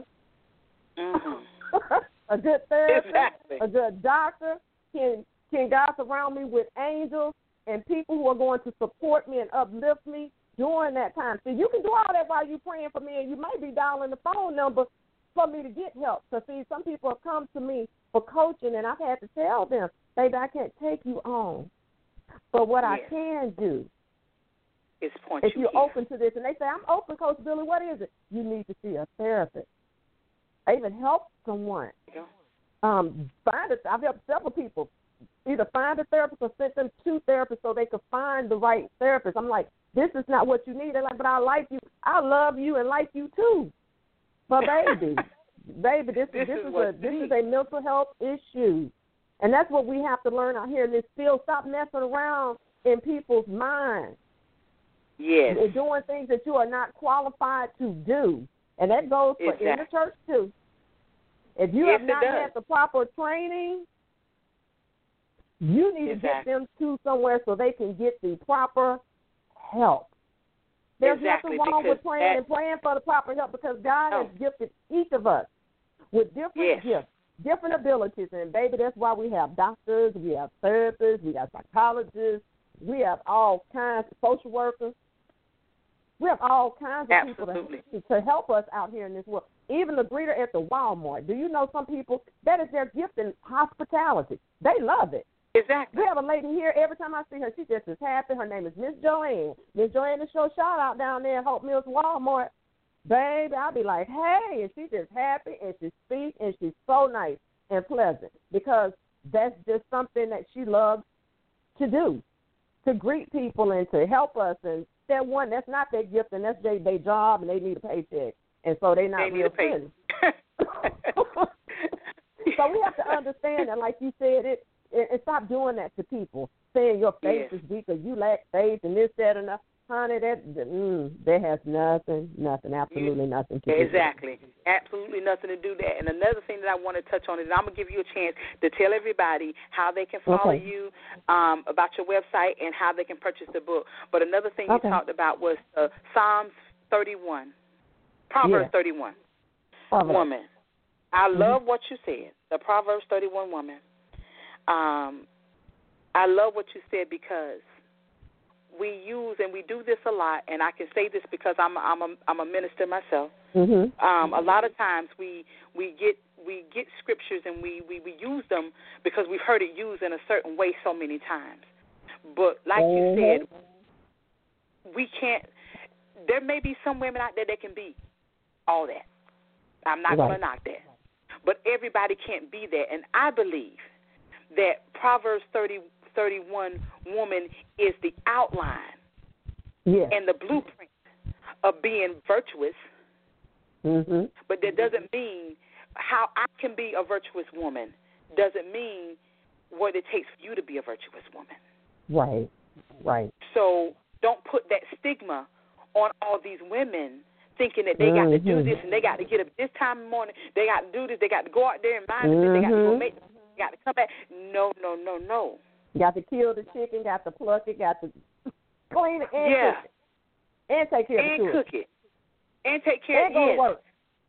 mm-hmm. a good therapist, exactly. a good doctor? Can can God surround me with angels and people who are going to support me and uplift me during that time? So you can do all that while you're praying for me, and you might be dialing the phone number for me to get help. So, see, some people have come to me for coaching, and I've had to tell them, baby, I can't take you on. But what yes. I can do is point if you you're here. open to this, and they say, I'm open, Coach Billy, what is it? You need to see a therapist. I even help someone. Yeah. Um, find it. I've helped several people either find a therapist or sent them to therapists so they could find the right therapist. I'm like, this is not what you need. They're like, but I like you. I love you and like you too. But baby, baby, this, this, this is, is a this is a mental health issue, and that's what we have to learn out here in this field. Stop messing around in people's minds. Yes, You're doing things that you are not qualified to do, and that goes for exactly. in the church too. If you yes, have not it does. had the proper training, You need exactly. to get them to somewhere so they can get the proper help. There's exactly, nothing wrong with praying that, and praying for the proper help because God no. has gifted each of us with different yes. gifts, different abilities. And, baby, that's why we have doctors, we have therapists, we have psychologists, we have all kinds of social workers. We have all kinds of Absolutely. people to, to help us out here in this world. Even the greeter at the Walmart. Do you know some people, that is their gift in hospitality. They love it. Exactly. We have a lady here. Every time I see her, she's just as happy. Her name is Miss Joanne. Miss Joanne is show shout out down there at Hope Mills Walmart. Baby, I'll be like, hey, and she's just happy, and she speaks, and she's so nice and pleasant because that's just something that she loves to do, to greet people and to help us. And that one, that's not their gift, and that's their, their job, and they need a paycheck, and so they're not they real friendly. So we have to understand that, like you said, it and, and stop doing that to people, saying your faith yes. is weak or you lack faith and this, that, and that. Honey, that mm, that has nothing, nothing, absolutely you, nothing to do. Exactly, absolutely nothing to do that. And another thing that I want to touch on is I'm gonna give you a chance to tell everybody how they can follow okay. you, um, about your website, and how they can purchase the book. But another thing okay. you talked about was uh, Psalms thirty-one, Proverbs yeah. thirty-one, Proverbs. woman. I mm-hmm. love what you said, the Proverbs thirty-one woman. Um, I love what you said because we use and we do this a lot, and I can say this because I'm a, I'm a, I'm a minister myself. Mm-hmm. Um, a lot of times we we get we get scriptures and we, we, we use them because we've heard it used in a certain way so many times. But like mm-hmm. you said, we can't. There may be some women out there that can be all that. I'm not right. going to knock that, but everybody can't be that. And I believe that Proverbs thirty. thirty-one woman is the outline yes. and the blueprint of being virtuous, mm-hmm. but that doesn't mean how I can be a virtuous woman doesn't mean what it takes for you to be a virtuous woman. Right, right. So don't put that stigma on all these women thinking that they got mm-hmm. to do this and they got to get up this time in the morning, they got to do this, they got to go out there and mind mm-hmm. this, they got to go make, they got to come back. No, no, no, no. Got to kill the chicken, got to pluck it, got to clean it and yeah. cook it. And take care and of the cook it. And take care and of it. go to work.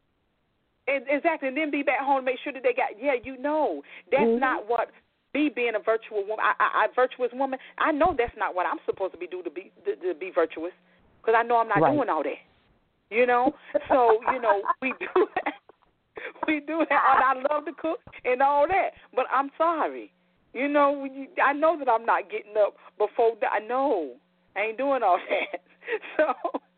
And, exactly. And then be back home and make sure that they got, yeah, you know, that's mm-hmm. not what me being a virtuous woman, I, I, I virtuous woman, I know that's not what I'm supposed to be do to be to, to be virtuous because I know I'm not right. doing all that. You know? So, you know, we do that. We do that. And I love to cook and all that. But I'm sorry. You know, I know that I'm not getting up before that. I know. I ain't doing all that. So,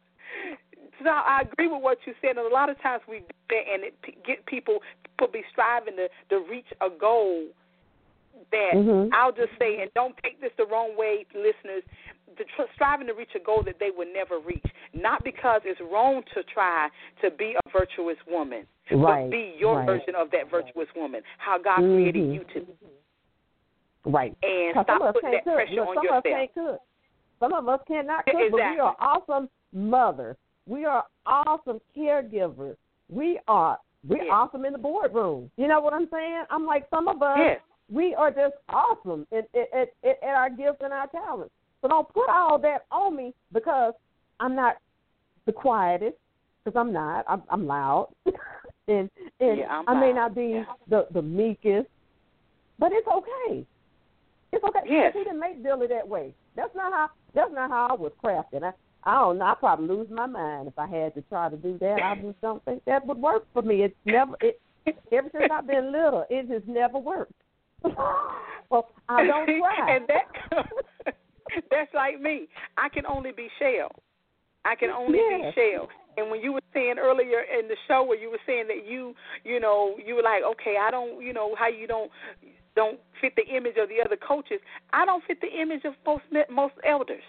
so I agree with what you said. And a lot of times we do that and it get people, people be striving to, to reach a goal that mm-hmm. I'll just say, and don't take this the wrong way, listeners, the tr- striving to reach a goal that they would never reach. Not because it's wrong to try to be a virtuous woman, right. but be your right. version of that virtuous woman, how God mm-hmm. created you to be. Right. And stop putting that cook. pressure Look, on some yourself. Some of us can't cook. Some of us cannot cook, exactly. but we are awesome mothers. We are awesome caregivers. We are we're yes. awesome in the boardroom. You know what I'm saying? I'm like, some of us, yes. we are just awesome at, at, at, at our gifts and our talents. So don't put all that on me because I'm not the quietest, because I'm not. I'm, I'm loud. and and yeah, I may loud. not be yeah. the, the meekest, but it's okay. It's okay. Yes. He didn't make Billy that way. That's not how. That's not how I was crafted. I, I don't know. I'd probably lose my mind if I had to try to do that. I just don't think that would work for me. It's never. It ever since I've been little, it has never worked. Well, I don't try. And that that's like me. I can only be Shell. I can only yes. be Shell. And when you were saying earlier in the show where you were saying that you, you know, you were like, okay, I don't, you know, how you don't. don't fit the image of the other coaches. I don't fit the image of most most elders.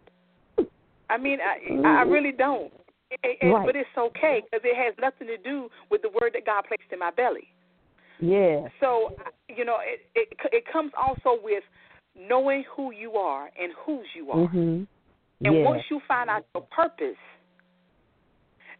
I mean, I, I really don't. And, right. But it's okay because it has nothing to do with the word that God placed in my belly. Yeah. So, you know, it, it it comes also with knowing who you are and whose you are. Mm-hmm. And yeah. once you find out your purpose,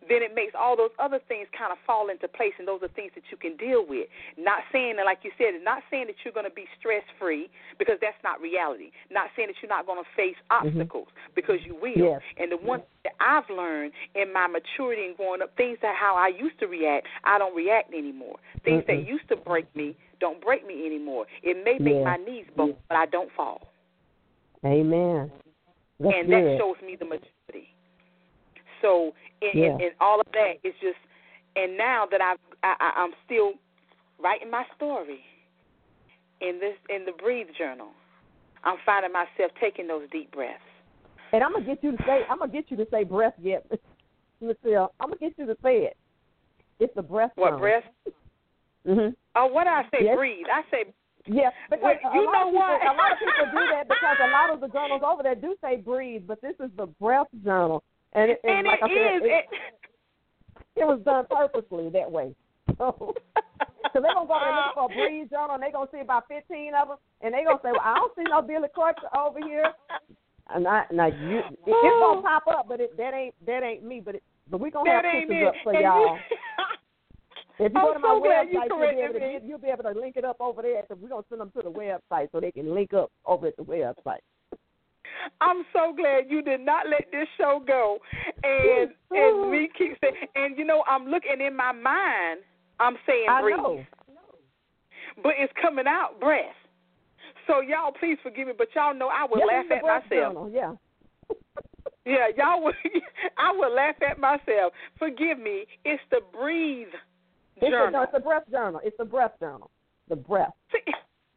then it makes all those other things kind of fall into place, and those are things that you can deal with. Not saying that, like you said, not saying that you're going to be stress-free, because that's not reality. Not saying that you're not going to face obstacles, mm-hmm. because you will. Yes. And the one that I've learned in my maturity and growing up, things that how I used to react, I don't react anymore. Things mm-hmm. that used to break me don't break me anymore. It may make yeah. my knees bone, yeah. but I don't fall. Amen. That's and good. that shows me the maturity. So in, yeah. in, in all of that, it's just, and now that I've, I, I'm still writing my story in this in the Breathe Journal, I'm finding myself taking those deep breaths. And I'm gonna get you to say, I'm gonna get you to say breath yet, Michelle. I'm gonna get you to say it. It's the breath. What journal. breath? Mhm. Oh, what did I say? Yes. Breathe. I say. Yeah, because well, a, you lot know of people, what? a lot of people do that because a lot of the journals over there do say breathe, but this is the breath journal, and, it, and, and like it I said, is. It, it was done purposely that way. So, so they're gonna go there and look for a breathe journal, and they're gonna see about fifteen of them, and they're gonna say, "Well, I don't see no Billy Crutcher over here." And I, now you, it, it's gonna pop up, but it, that ain't that ain't me. But it, but we gonna that have pictures me. up for and y'all. You, If you I'm go to my so glad website, you you'll be, able to me. get, you'll be able to link it up over there. Because we're going to send them to the website so they can link up over at the website. I'm so glad you did not let this show go. And and we keep saying, and you know, I'm looking in my mind, I'm saying I breathe. know. But it's coming out breath. So y'all please forgive me, but y'all know I would This laugh is the at breath myself. Journal, yeah. Yeah, y'all would I would laugh at myself. Forgive me. It's the Breathe It's Journal. a, no, it's the breath journal. It's the breath journal. The breath. See,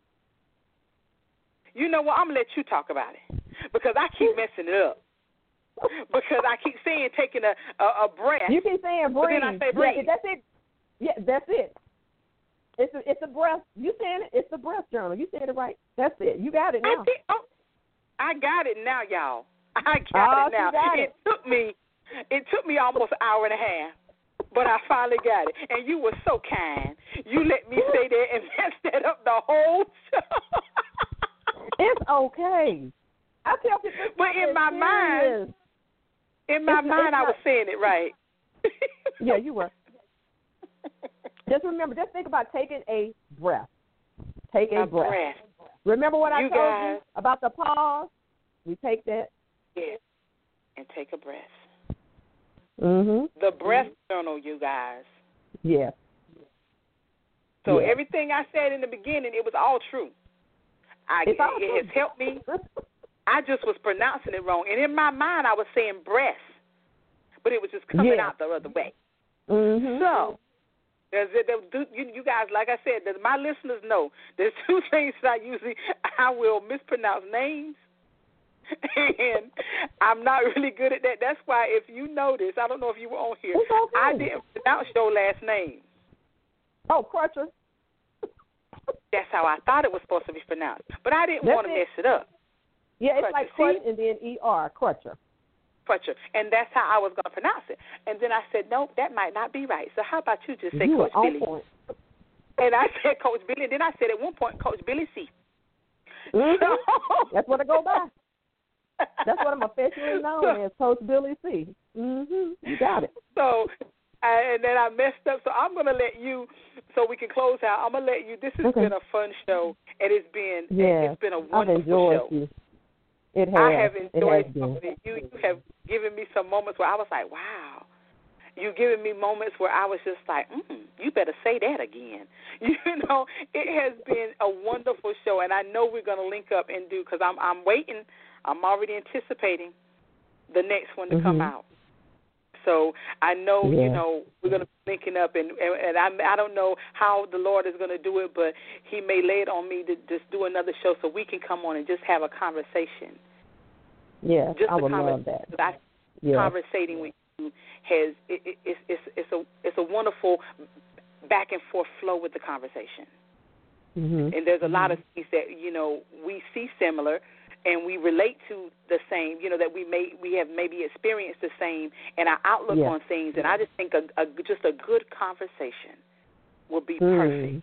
you know what? I'm going to let you talk about it because I keep messing it up. Because I keep saying taking a, a, a breath. You keep saying breathe. But then I say breathe. Yeah, that's it. Yeah, that's it. It's a, it's a breath. You saying it? It's the breath journal. You said it right. That's it. You got it now. I, think, oh, I got it now, y'all. I got oh, it now. Got it. it. took me. It took me almost an hour and a half. But I finally got it. And you were so kind. You let me stay there and mess that up the whole show. It's okay. I tell people. But in my serious. mind, in my it's, mind, it's I not, was saying it right. Yeah, you were. Just remember, just think about taking a breath. Take a, a breath. breath. Remember what I you told guys, you about the pause? We take that. Yeah, and take a breath. Mm-hmm. The breath journal, you guys. Yeah. So yeah. everything I said in the beginning, it was all true. I, it's all it true. has helped me. I just was pronouncing it wrong. And in my mind, I was saying breath, but it was just coming yeah. out the other way. Mm-hmm. So, there's, there's, you, you guys, like I said, there's, my listeners know there's two things that I usually, I will mispronounce names. And I'm not really good at that. That's why if you notice, I don't know if you were on here, okay. I didn't pronounce your last name. Oh, Crutcher. That's how I thought it was supposed to be pronounced. But I didn't That's want to it. mess it up. Yeah, it's Crutcher. like Crutcher and then E R, Crutcher. Crutcher. And that's how I was going to pronounce it. And then I said, nope, that might not be right. So how about you just say you Coach on Billy? Point. And I said Coach Billy. And then I said at one point, Coach Billy C. Mm-hmm. So, that's what I go by. That's what I'm officially known as, Coach Billy C. Mm-hmm. You got it. So, I, and then I messed up. So I'm going to let you, so we can close out. I'm going to let you. This has okay. been a fun show, and it's been yeah. it's been a I've wonderful enjoyed show. You. It has. I have enjoyed it some of it. You, you have given me some moments where I was like, wow. You giving me moments where I was just like, mm, you better say that again. You know, it has been a wonderful show, and I know we're going to link up and do, because I'm I'm waiting. I'm already anticipating the next one to mm-hmm. come out. So I know, yeah. you know, we're going to be linking up, and, and, and I, I don't know how the Lord is going to do it, but he may lay it on me to just do another show so we can come on and just have a conversation. Yeah, just I would conver- love that. I, yeah. Conversating with you has it, it, it's, it's, it's, a, it's a wonderful back and forth flow with the conversation. Mm-hmm. And there's a mm-hmm. lot of things that, you know, we see similar, and we relate to the same, you know, that we may we have maybe experienced the same in our outlook yeah. on things. And I just think a, a, just a good conversation would be mm. perfect.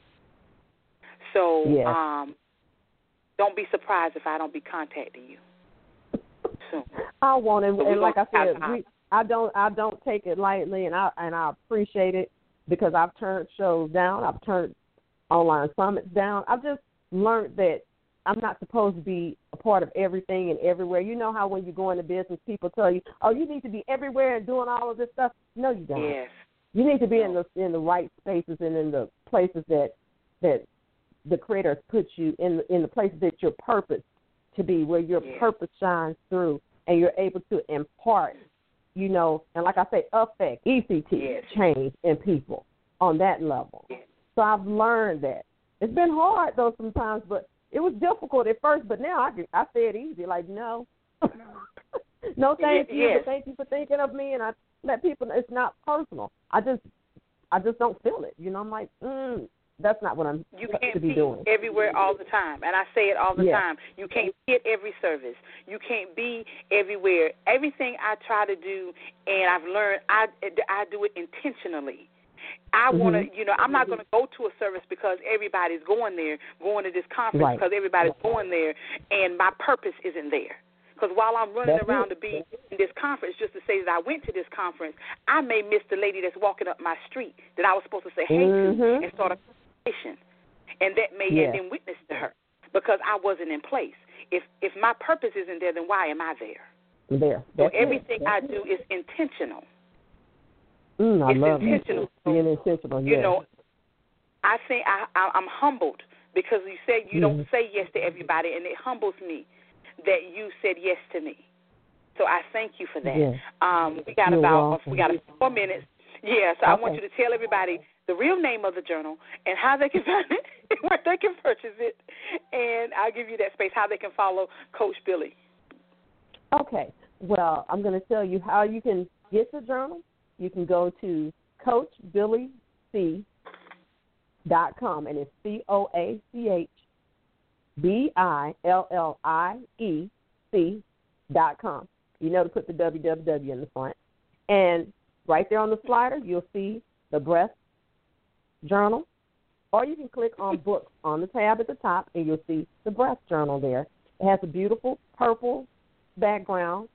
So yes. um, don't be surprised if I don't be contacting you soon. I want it, so and like I said, we, I don't I don't take it lightly, and I and I appreciate it because I've turned shows down. I've turned online summits down. I've just learned that I'm not supposed to be a part of everything and everywhere. You know how when you go into business, people tell you, "Oh, you need to be everywhere and doing all of this stuff." No, you don't. Yes. You need to be in the in the right spaces and in the places that that the Creator has put you in in the places that you're purposed to be, where your yes. purpose shines through, and you're able to impart, you know, and like I say, affect, E C T, yes. change in people on that level. Yes. So I've learned that. It's been hard though sometimes, but it was difficult at first. But now I can, I say it easy, like no, no, thank you, yes. but thank you for thinking of me, and I let people know it's not personal. I just, I just don't feel it. You know, I'm like, mm, that's not what I'm you supposed can't to be be doing. everywhere all the time, and I say it all the yeah. time. You can't be at every service. You can't be everywhere. Everything I try to do, and I've learned, I I do it intentionally. I mm-hmm. want to, you know, I'm not going to go to a service because everybody's going there, going to this conference right. because everybody's going there, and my purpose isn't there. Because while I'm running That's around it. to be in this conference, just to say that I went to this conference, I may miss the lady that's walking up my street that I was supposed to say hey mm-hmm. to and start a conversation, and that may yes. and then witness to her because I wasn't in place. If if my purpose isn't there, then why am I there? There. So That's everything it. I do is intentional. Mm, I it's love intentional. it. Being intentional. You yes. know, I think I, I I'm humbled because you said you mm-hmm. don't say yes to everybody, and it humbles me that you said yes to me. So I thank you for that. Yes. Um, we got You're about welcome. we got four minutes. Yeah, so okay. I want you to tell everybody the real name of the journal and how they can find it, where they can purchase it, and I'll give you that space how they can follow Coach Billy. Okay. Well, I'm going to tell you how you can get the journal. You can go to coach billy c dot com, and it's C O A C H B I L L I E C dot com. You know to put the W W W in the front. And right there on the slider, you'll see the breast journal. Or you can click on books on the tab at the top, and you'll see the breast journal there. It has a beautiful purple background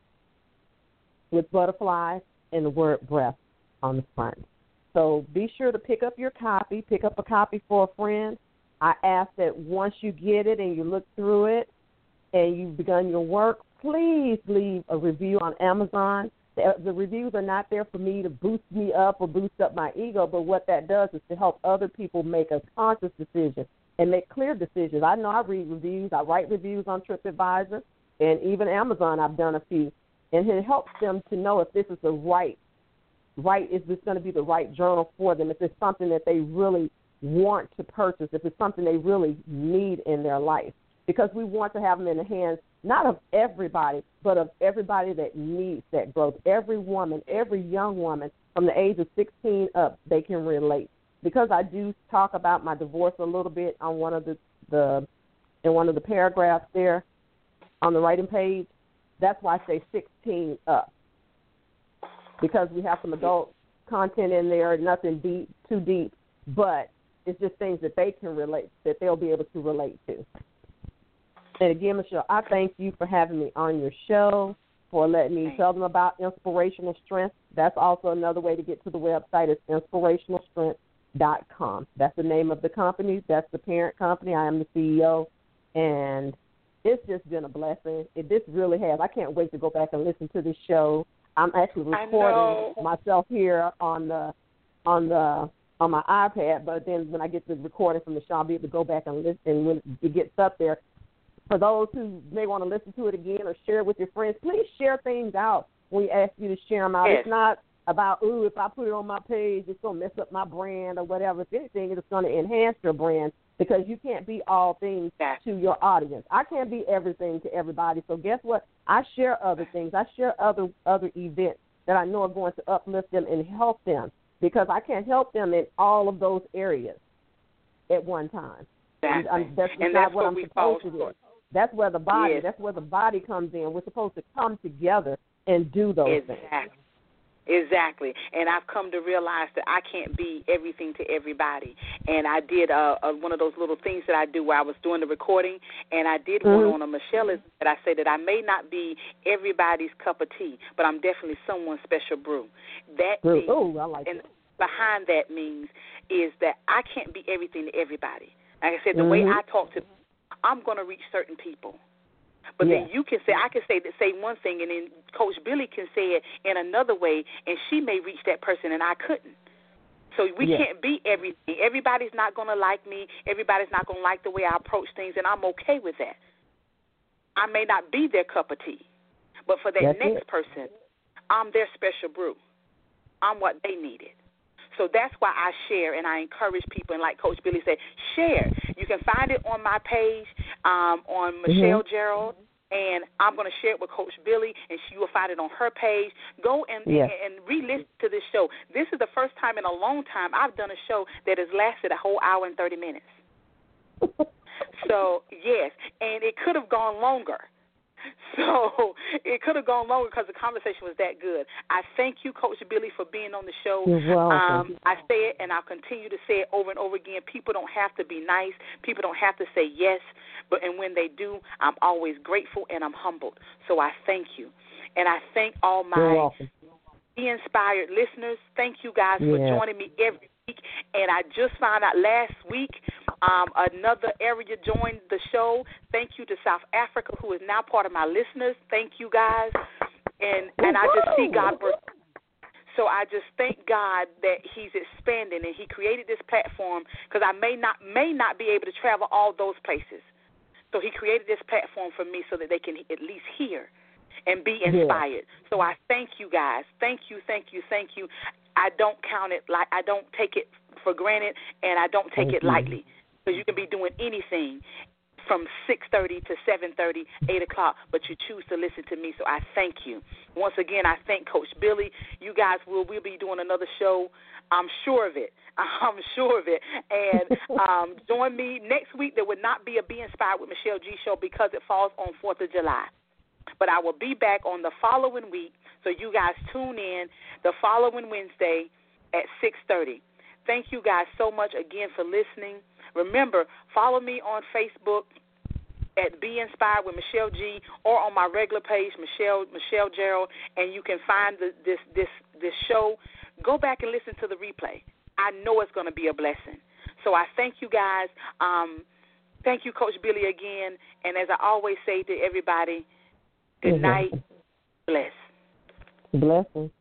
with butterflies and the word breast on the front. So be sure to pick up your copy. Pick up a copy for a friend. I ask that once you get it and you look through it and you've begun your work, please leave a review on Amazon. The, the reviews are not there for me to boost me up or boost up my ego, but what that does is to help other people make a conscious decision and make clear decisions. I know I read reviews. I write reviews on TripAdvisor, and even Amazon I've done a few. And it helps them to know if this is the right, right, is this going to be the right journal for them, if it's something that they really want to purchase, if it's something they really need in their life. Because we want to have them in the hands, not of everybody, but of everybody that needs that growth. Every woman, every young woman from the age of sixteen up, they can relate. Because I do talk about my divorce a little bit on one of the, the in one of the paragraphs there on the writing page, that's why I say sixteen up. Because we have some adult content in there, nothing deep, too deep, but it's just things that they can relate, that they'll be able to relate to. And again, Michelle, I thank you for having me on your show, for letting me tell them about Inspirational Strength. That's also another way to get to the website. It's inspirational strength dot com. That's the name of the company. That's the parent company. I am the C E O, and it's just been a blessing. It this really has. I can't wait to go back and listen to this show. I'm actually recording myself here on the on the on my iPad, but then when I get the recording from the show, I'll be able to go back and listen. And when it gets up there, for those who may want to listen to it again or share it with your friends, please share things out when we ask you to share them out. Yes. It's not about, ooh, if I put it on my page, it's going to mess up my brand or whatever. If anything, it's going to enhance your brand, because you can't be all things to your audience. I can't be everything to everybody. So guess what? I share other things. I share other other events that I know are going to uplift them and help them, because I can't help them in all of those areas at one time. Exactly. I'm, that's and not that's what, what I'm we supposed to do. That's where the body. Yes. That's where the body comes in. We're supposed to come together and do those exactly. things. Exactly. And I've come to realize that I can't be everything to everybody. And I did uh, uh, one of those little things that I do where I was doing the recording, and I did mm-hmm. one on a Michelle that I say that I may not be everybody's cup of tea, but I'm definitely someone's special brew. That brew. means, oh, I like and that. behind that means is that I can't be everything to everybody. Like I said, the mm-hmm. way I talk to, I'm going to reach certain people. But yeah. then you can say, I can say say one thing, and then Coach Billy can say it in another way, and she may reach that person, and I couldn't. So we yeah. can't be everything. Everybody's not going to like me. Everybody's not going to like the way I approach things, and I'm okay with that. I may not be their cup of tea, but for that That's next it. person, I'm their special brew. I'm what they needed. So that's why I share, and I encourage people, and like Coach Billy said, share. You can find it on my page, um, on Michelle mm-hmm. Gerald, and I'm going to share it with Coach Billy, and she will find it on her page. Go and, yes. and, and re-listen to this show. This is the first time in a long time I've done a show that has lasted a whole hour and thirty minutes. So, yes, and it could have gone longer. So it could have gone longer because the conversation was that good. I thank you, Coach Billy, for being on the show. You're welcome. Um, I say it, and I'll continue to say it over and over again. People don't have to be nice. People don't have to say yes. But and when they do, I'm always grateful and I'm humbled. So I thank you. And I thank all my Be Inspired listeners. Thank you guys yes. for joining me every week. And I just found out last week um, another area joined the show. Thank you to South Africa, who is now part of my listeners. Thank you, guys. And and I just see God work. So I just thank God that He's expanding and He created this platform because I may not may not be able to travel all those places. So He created this platform for me so that they can at least hear and be inspired. Yeah. So I thank you guys. Thank you, thank you, thank you. I don't count it like I don't take it for granted, and I don't take thank it you. lightly. Because you can be doing anything from six thirty to seven thirty, eight o'clock, but you choose to listen to me, so I thank you. Once again, I thank Coach Billy. You guys will we'll be doing another show. I'm sure of it. I'm sure of it. And um, join me next week. There would not be a Be Inspired with Michelle G show because it falls on fourth of July. But I will be back on the following week, so you guys tune in the following Wednesday at six thirty. Thank you guys so much again for listening. Remember, follow me on Facebook at Be Inspired with Michelle G, or on my regular page, Michelle Michelle Gerald, and you can find the, this this this show. Go back and listen to the replay. I know it's going to be a blessing. So I thank you guys. Um, thank you, Coach Billy, again. And as I always say to everybody, good night. Bless. Blessings.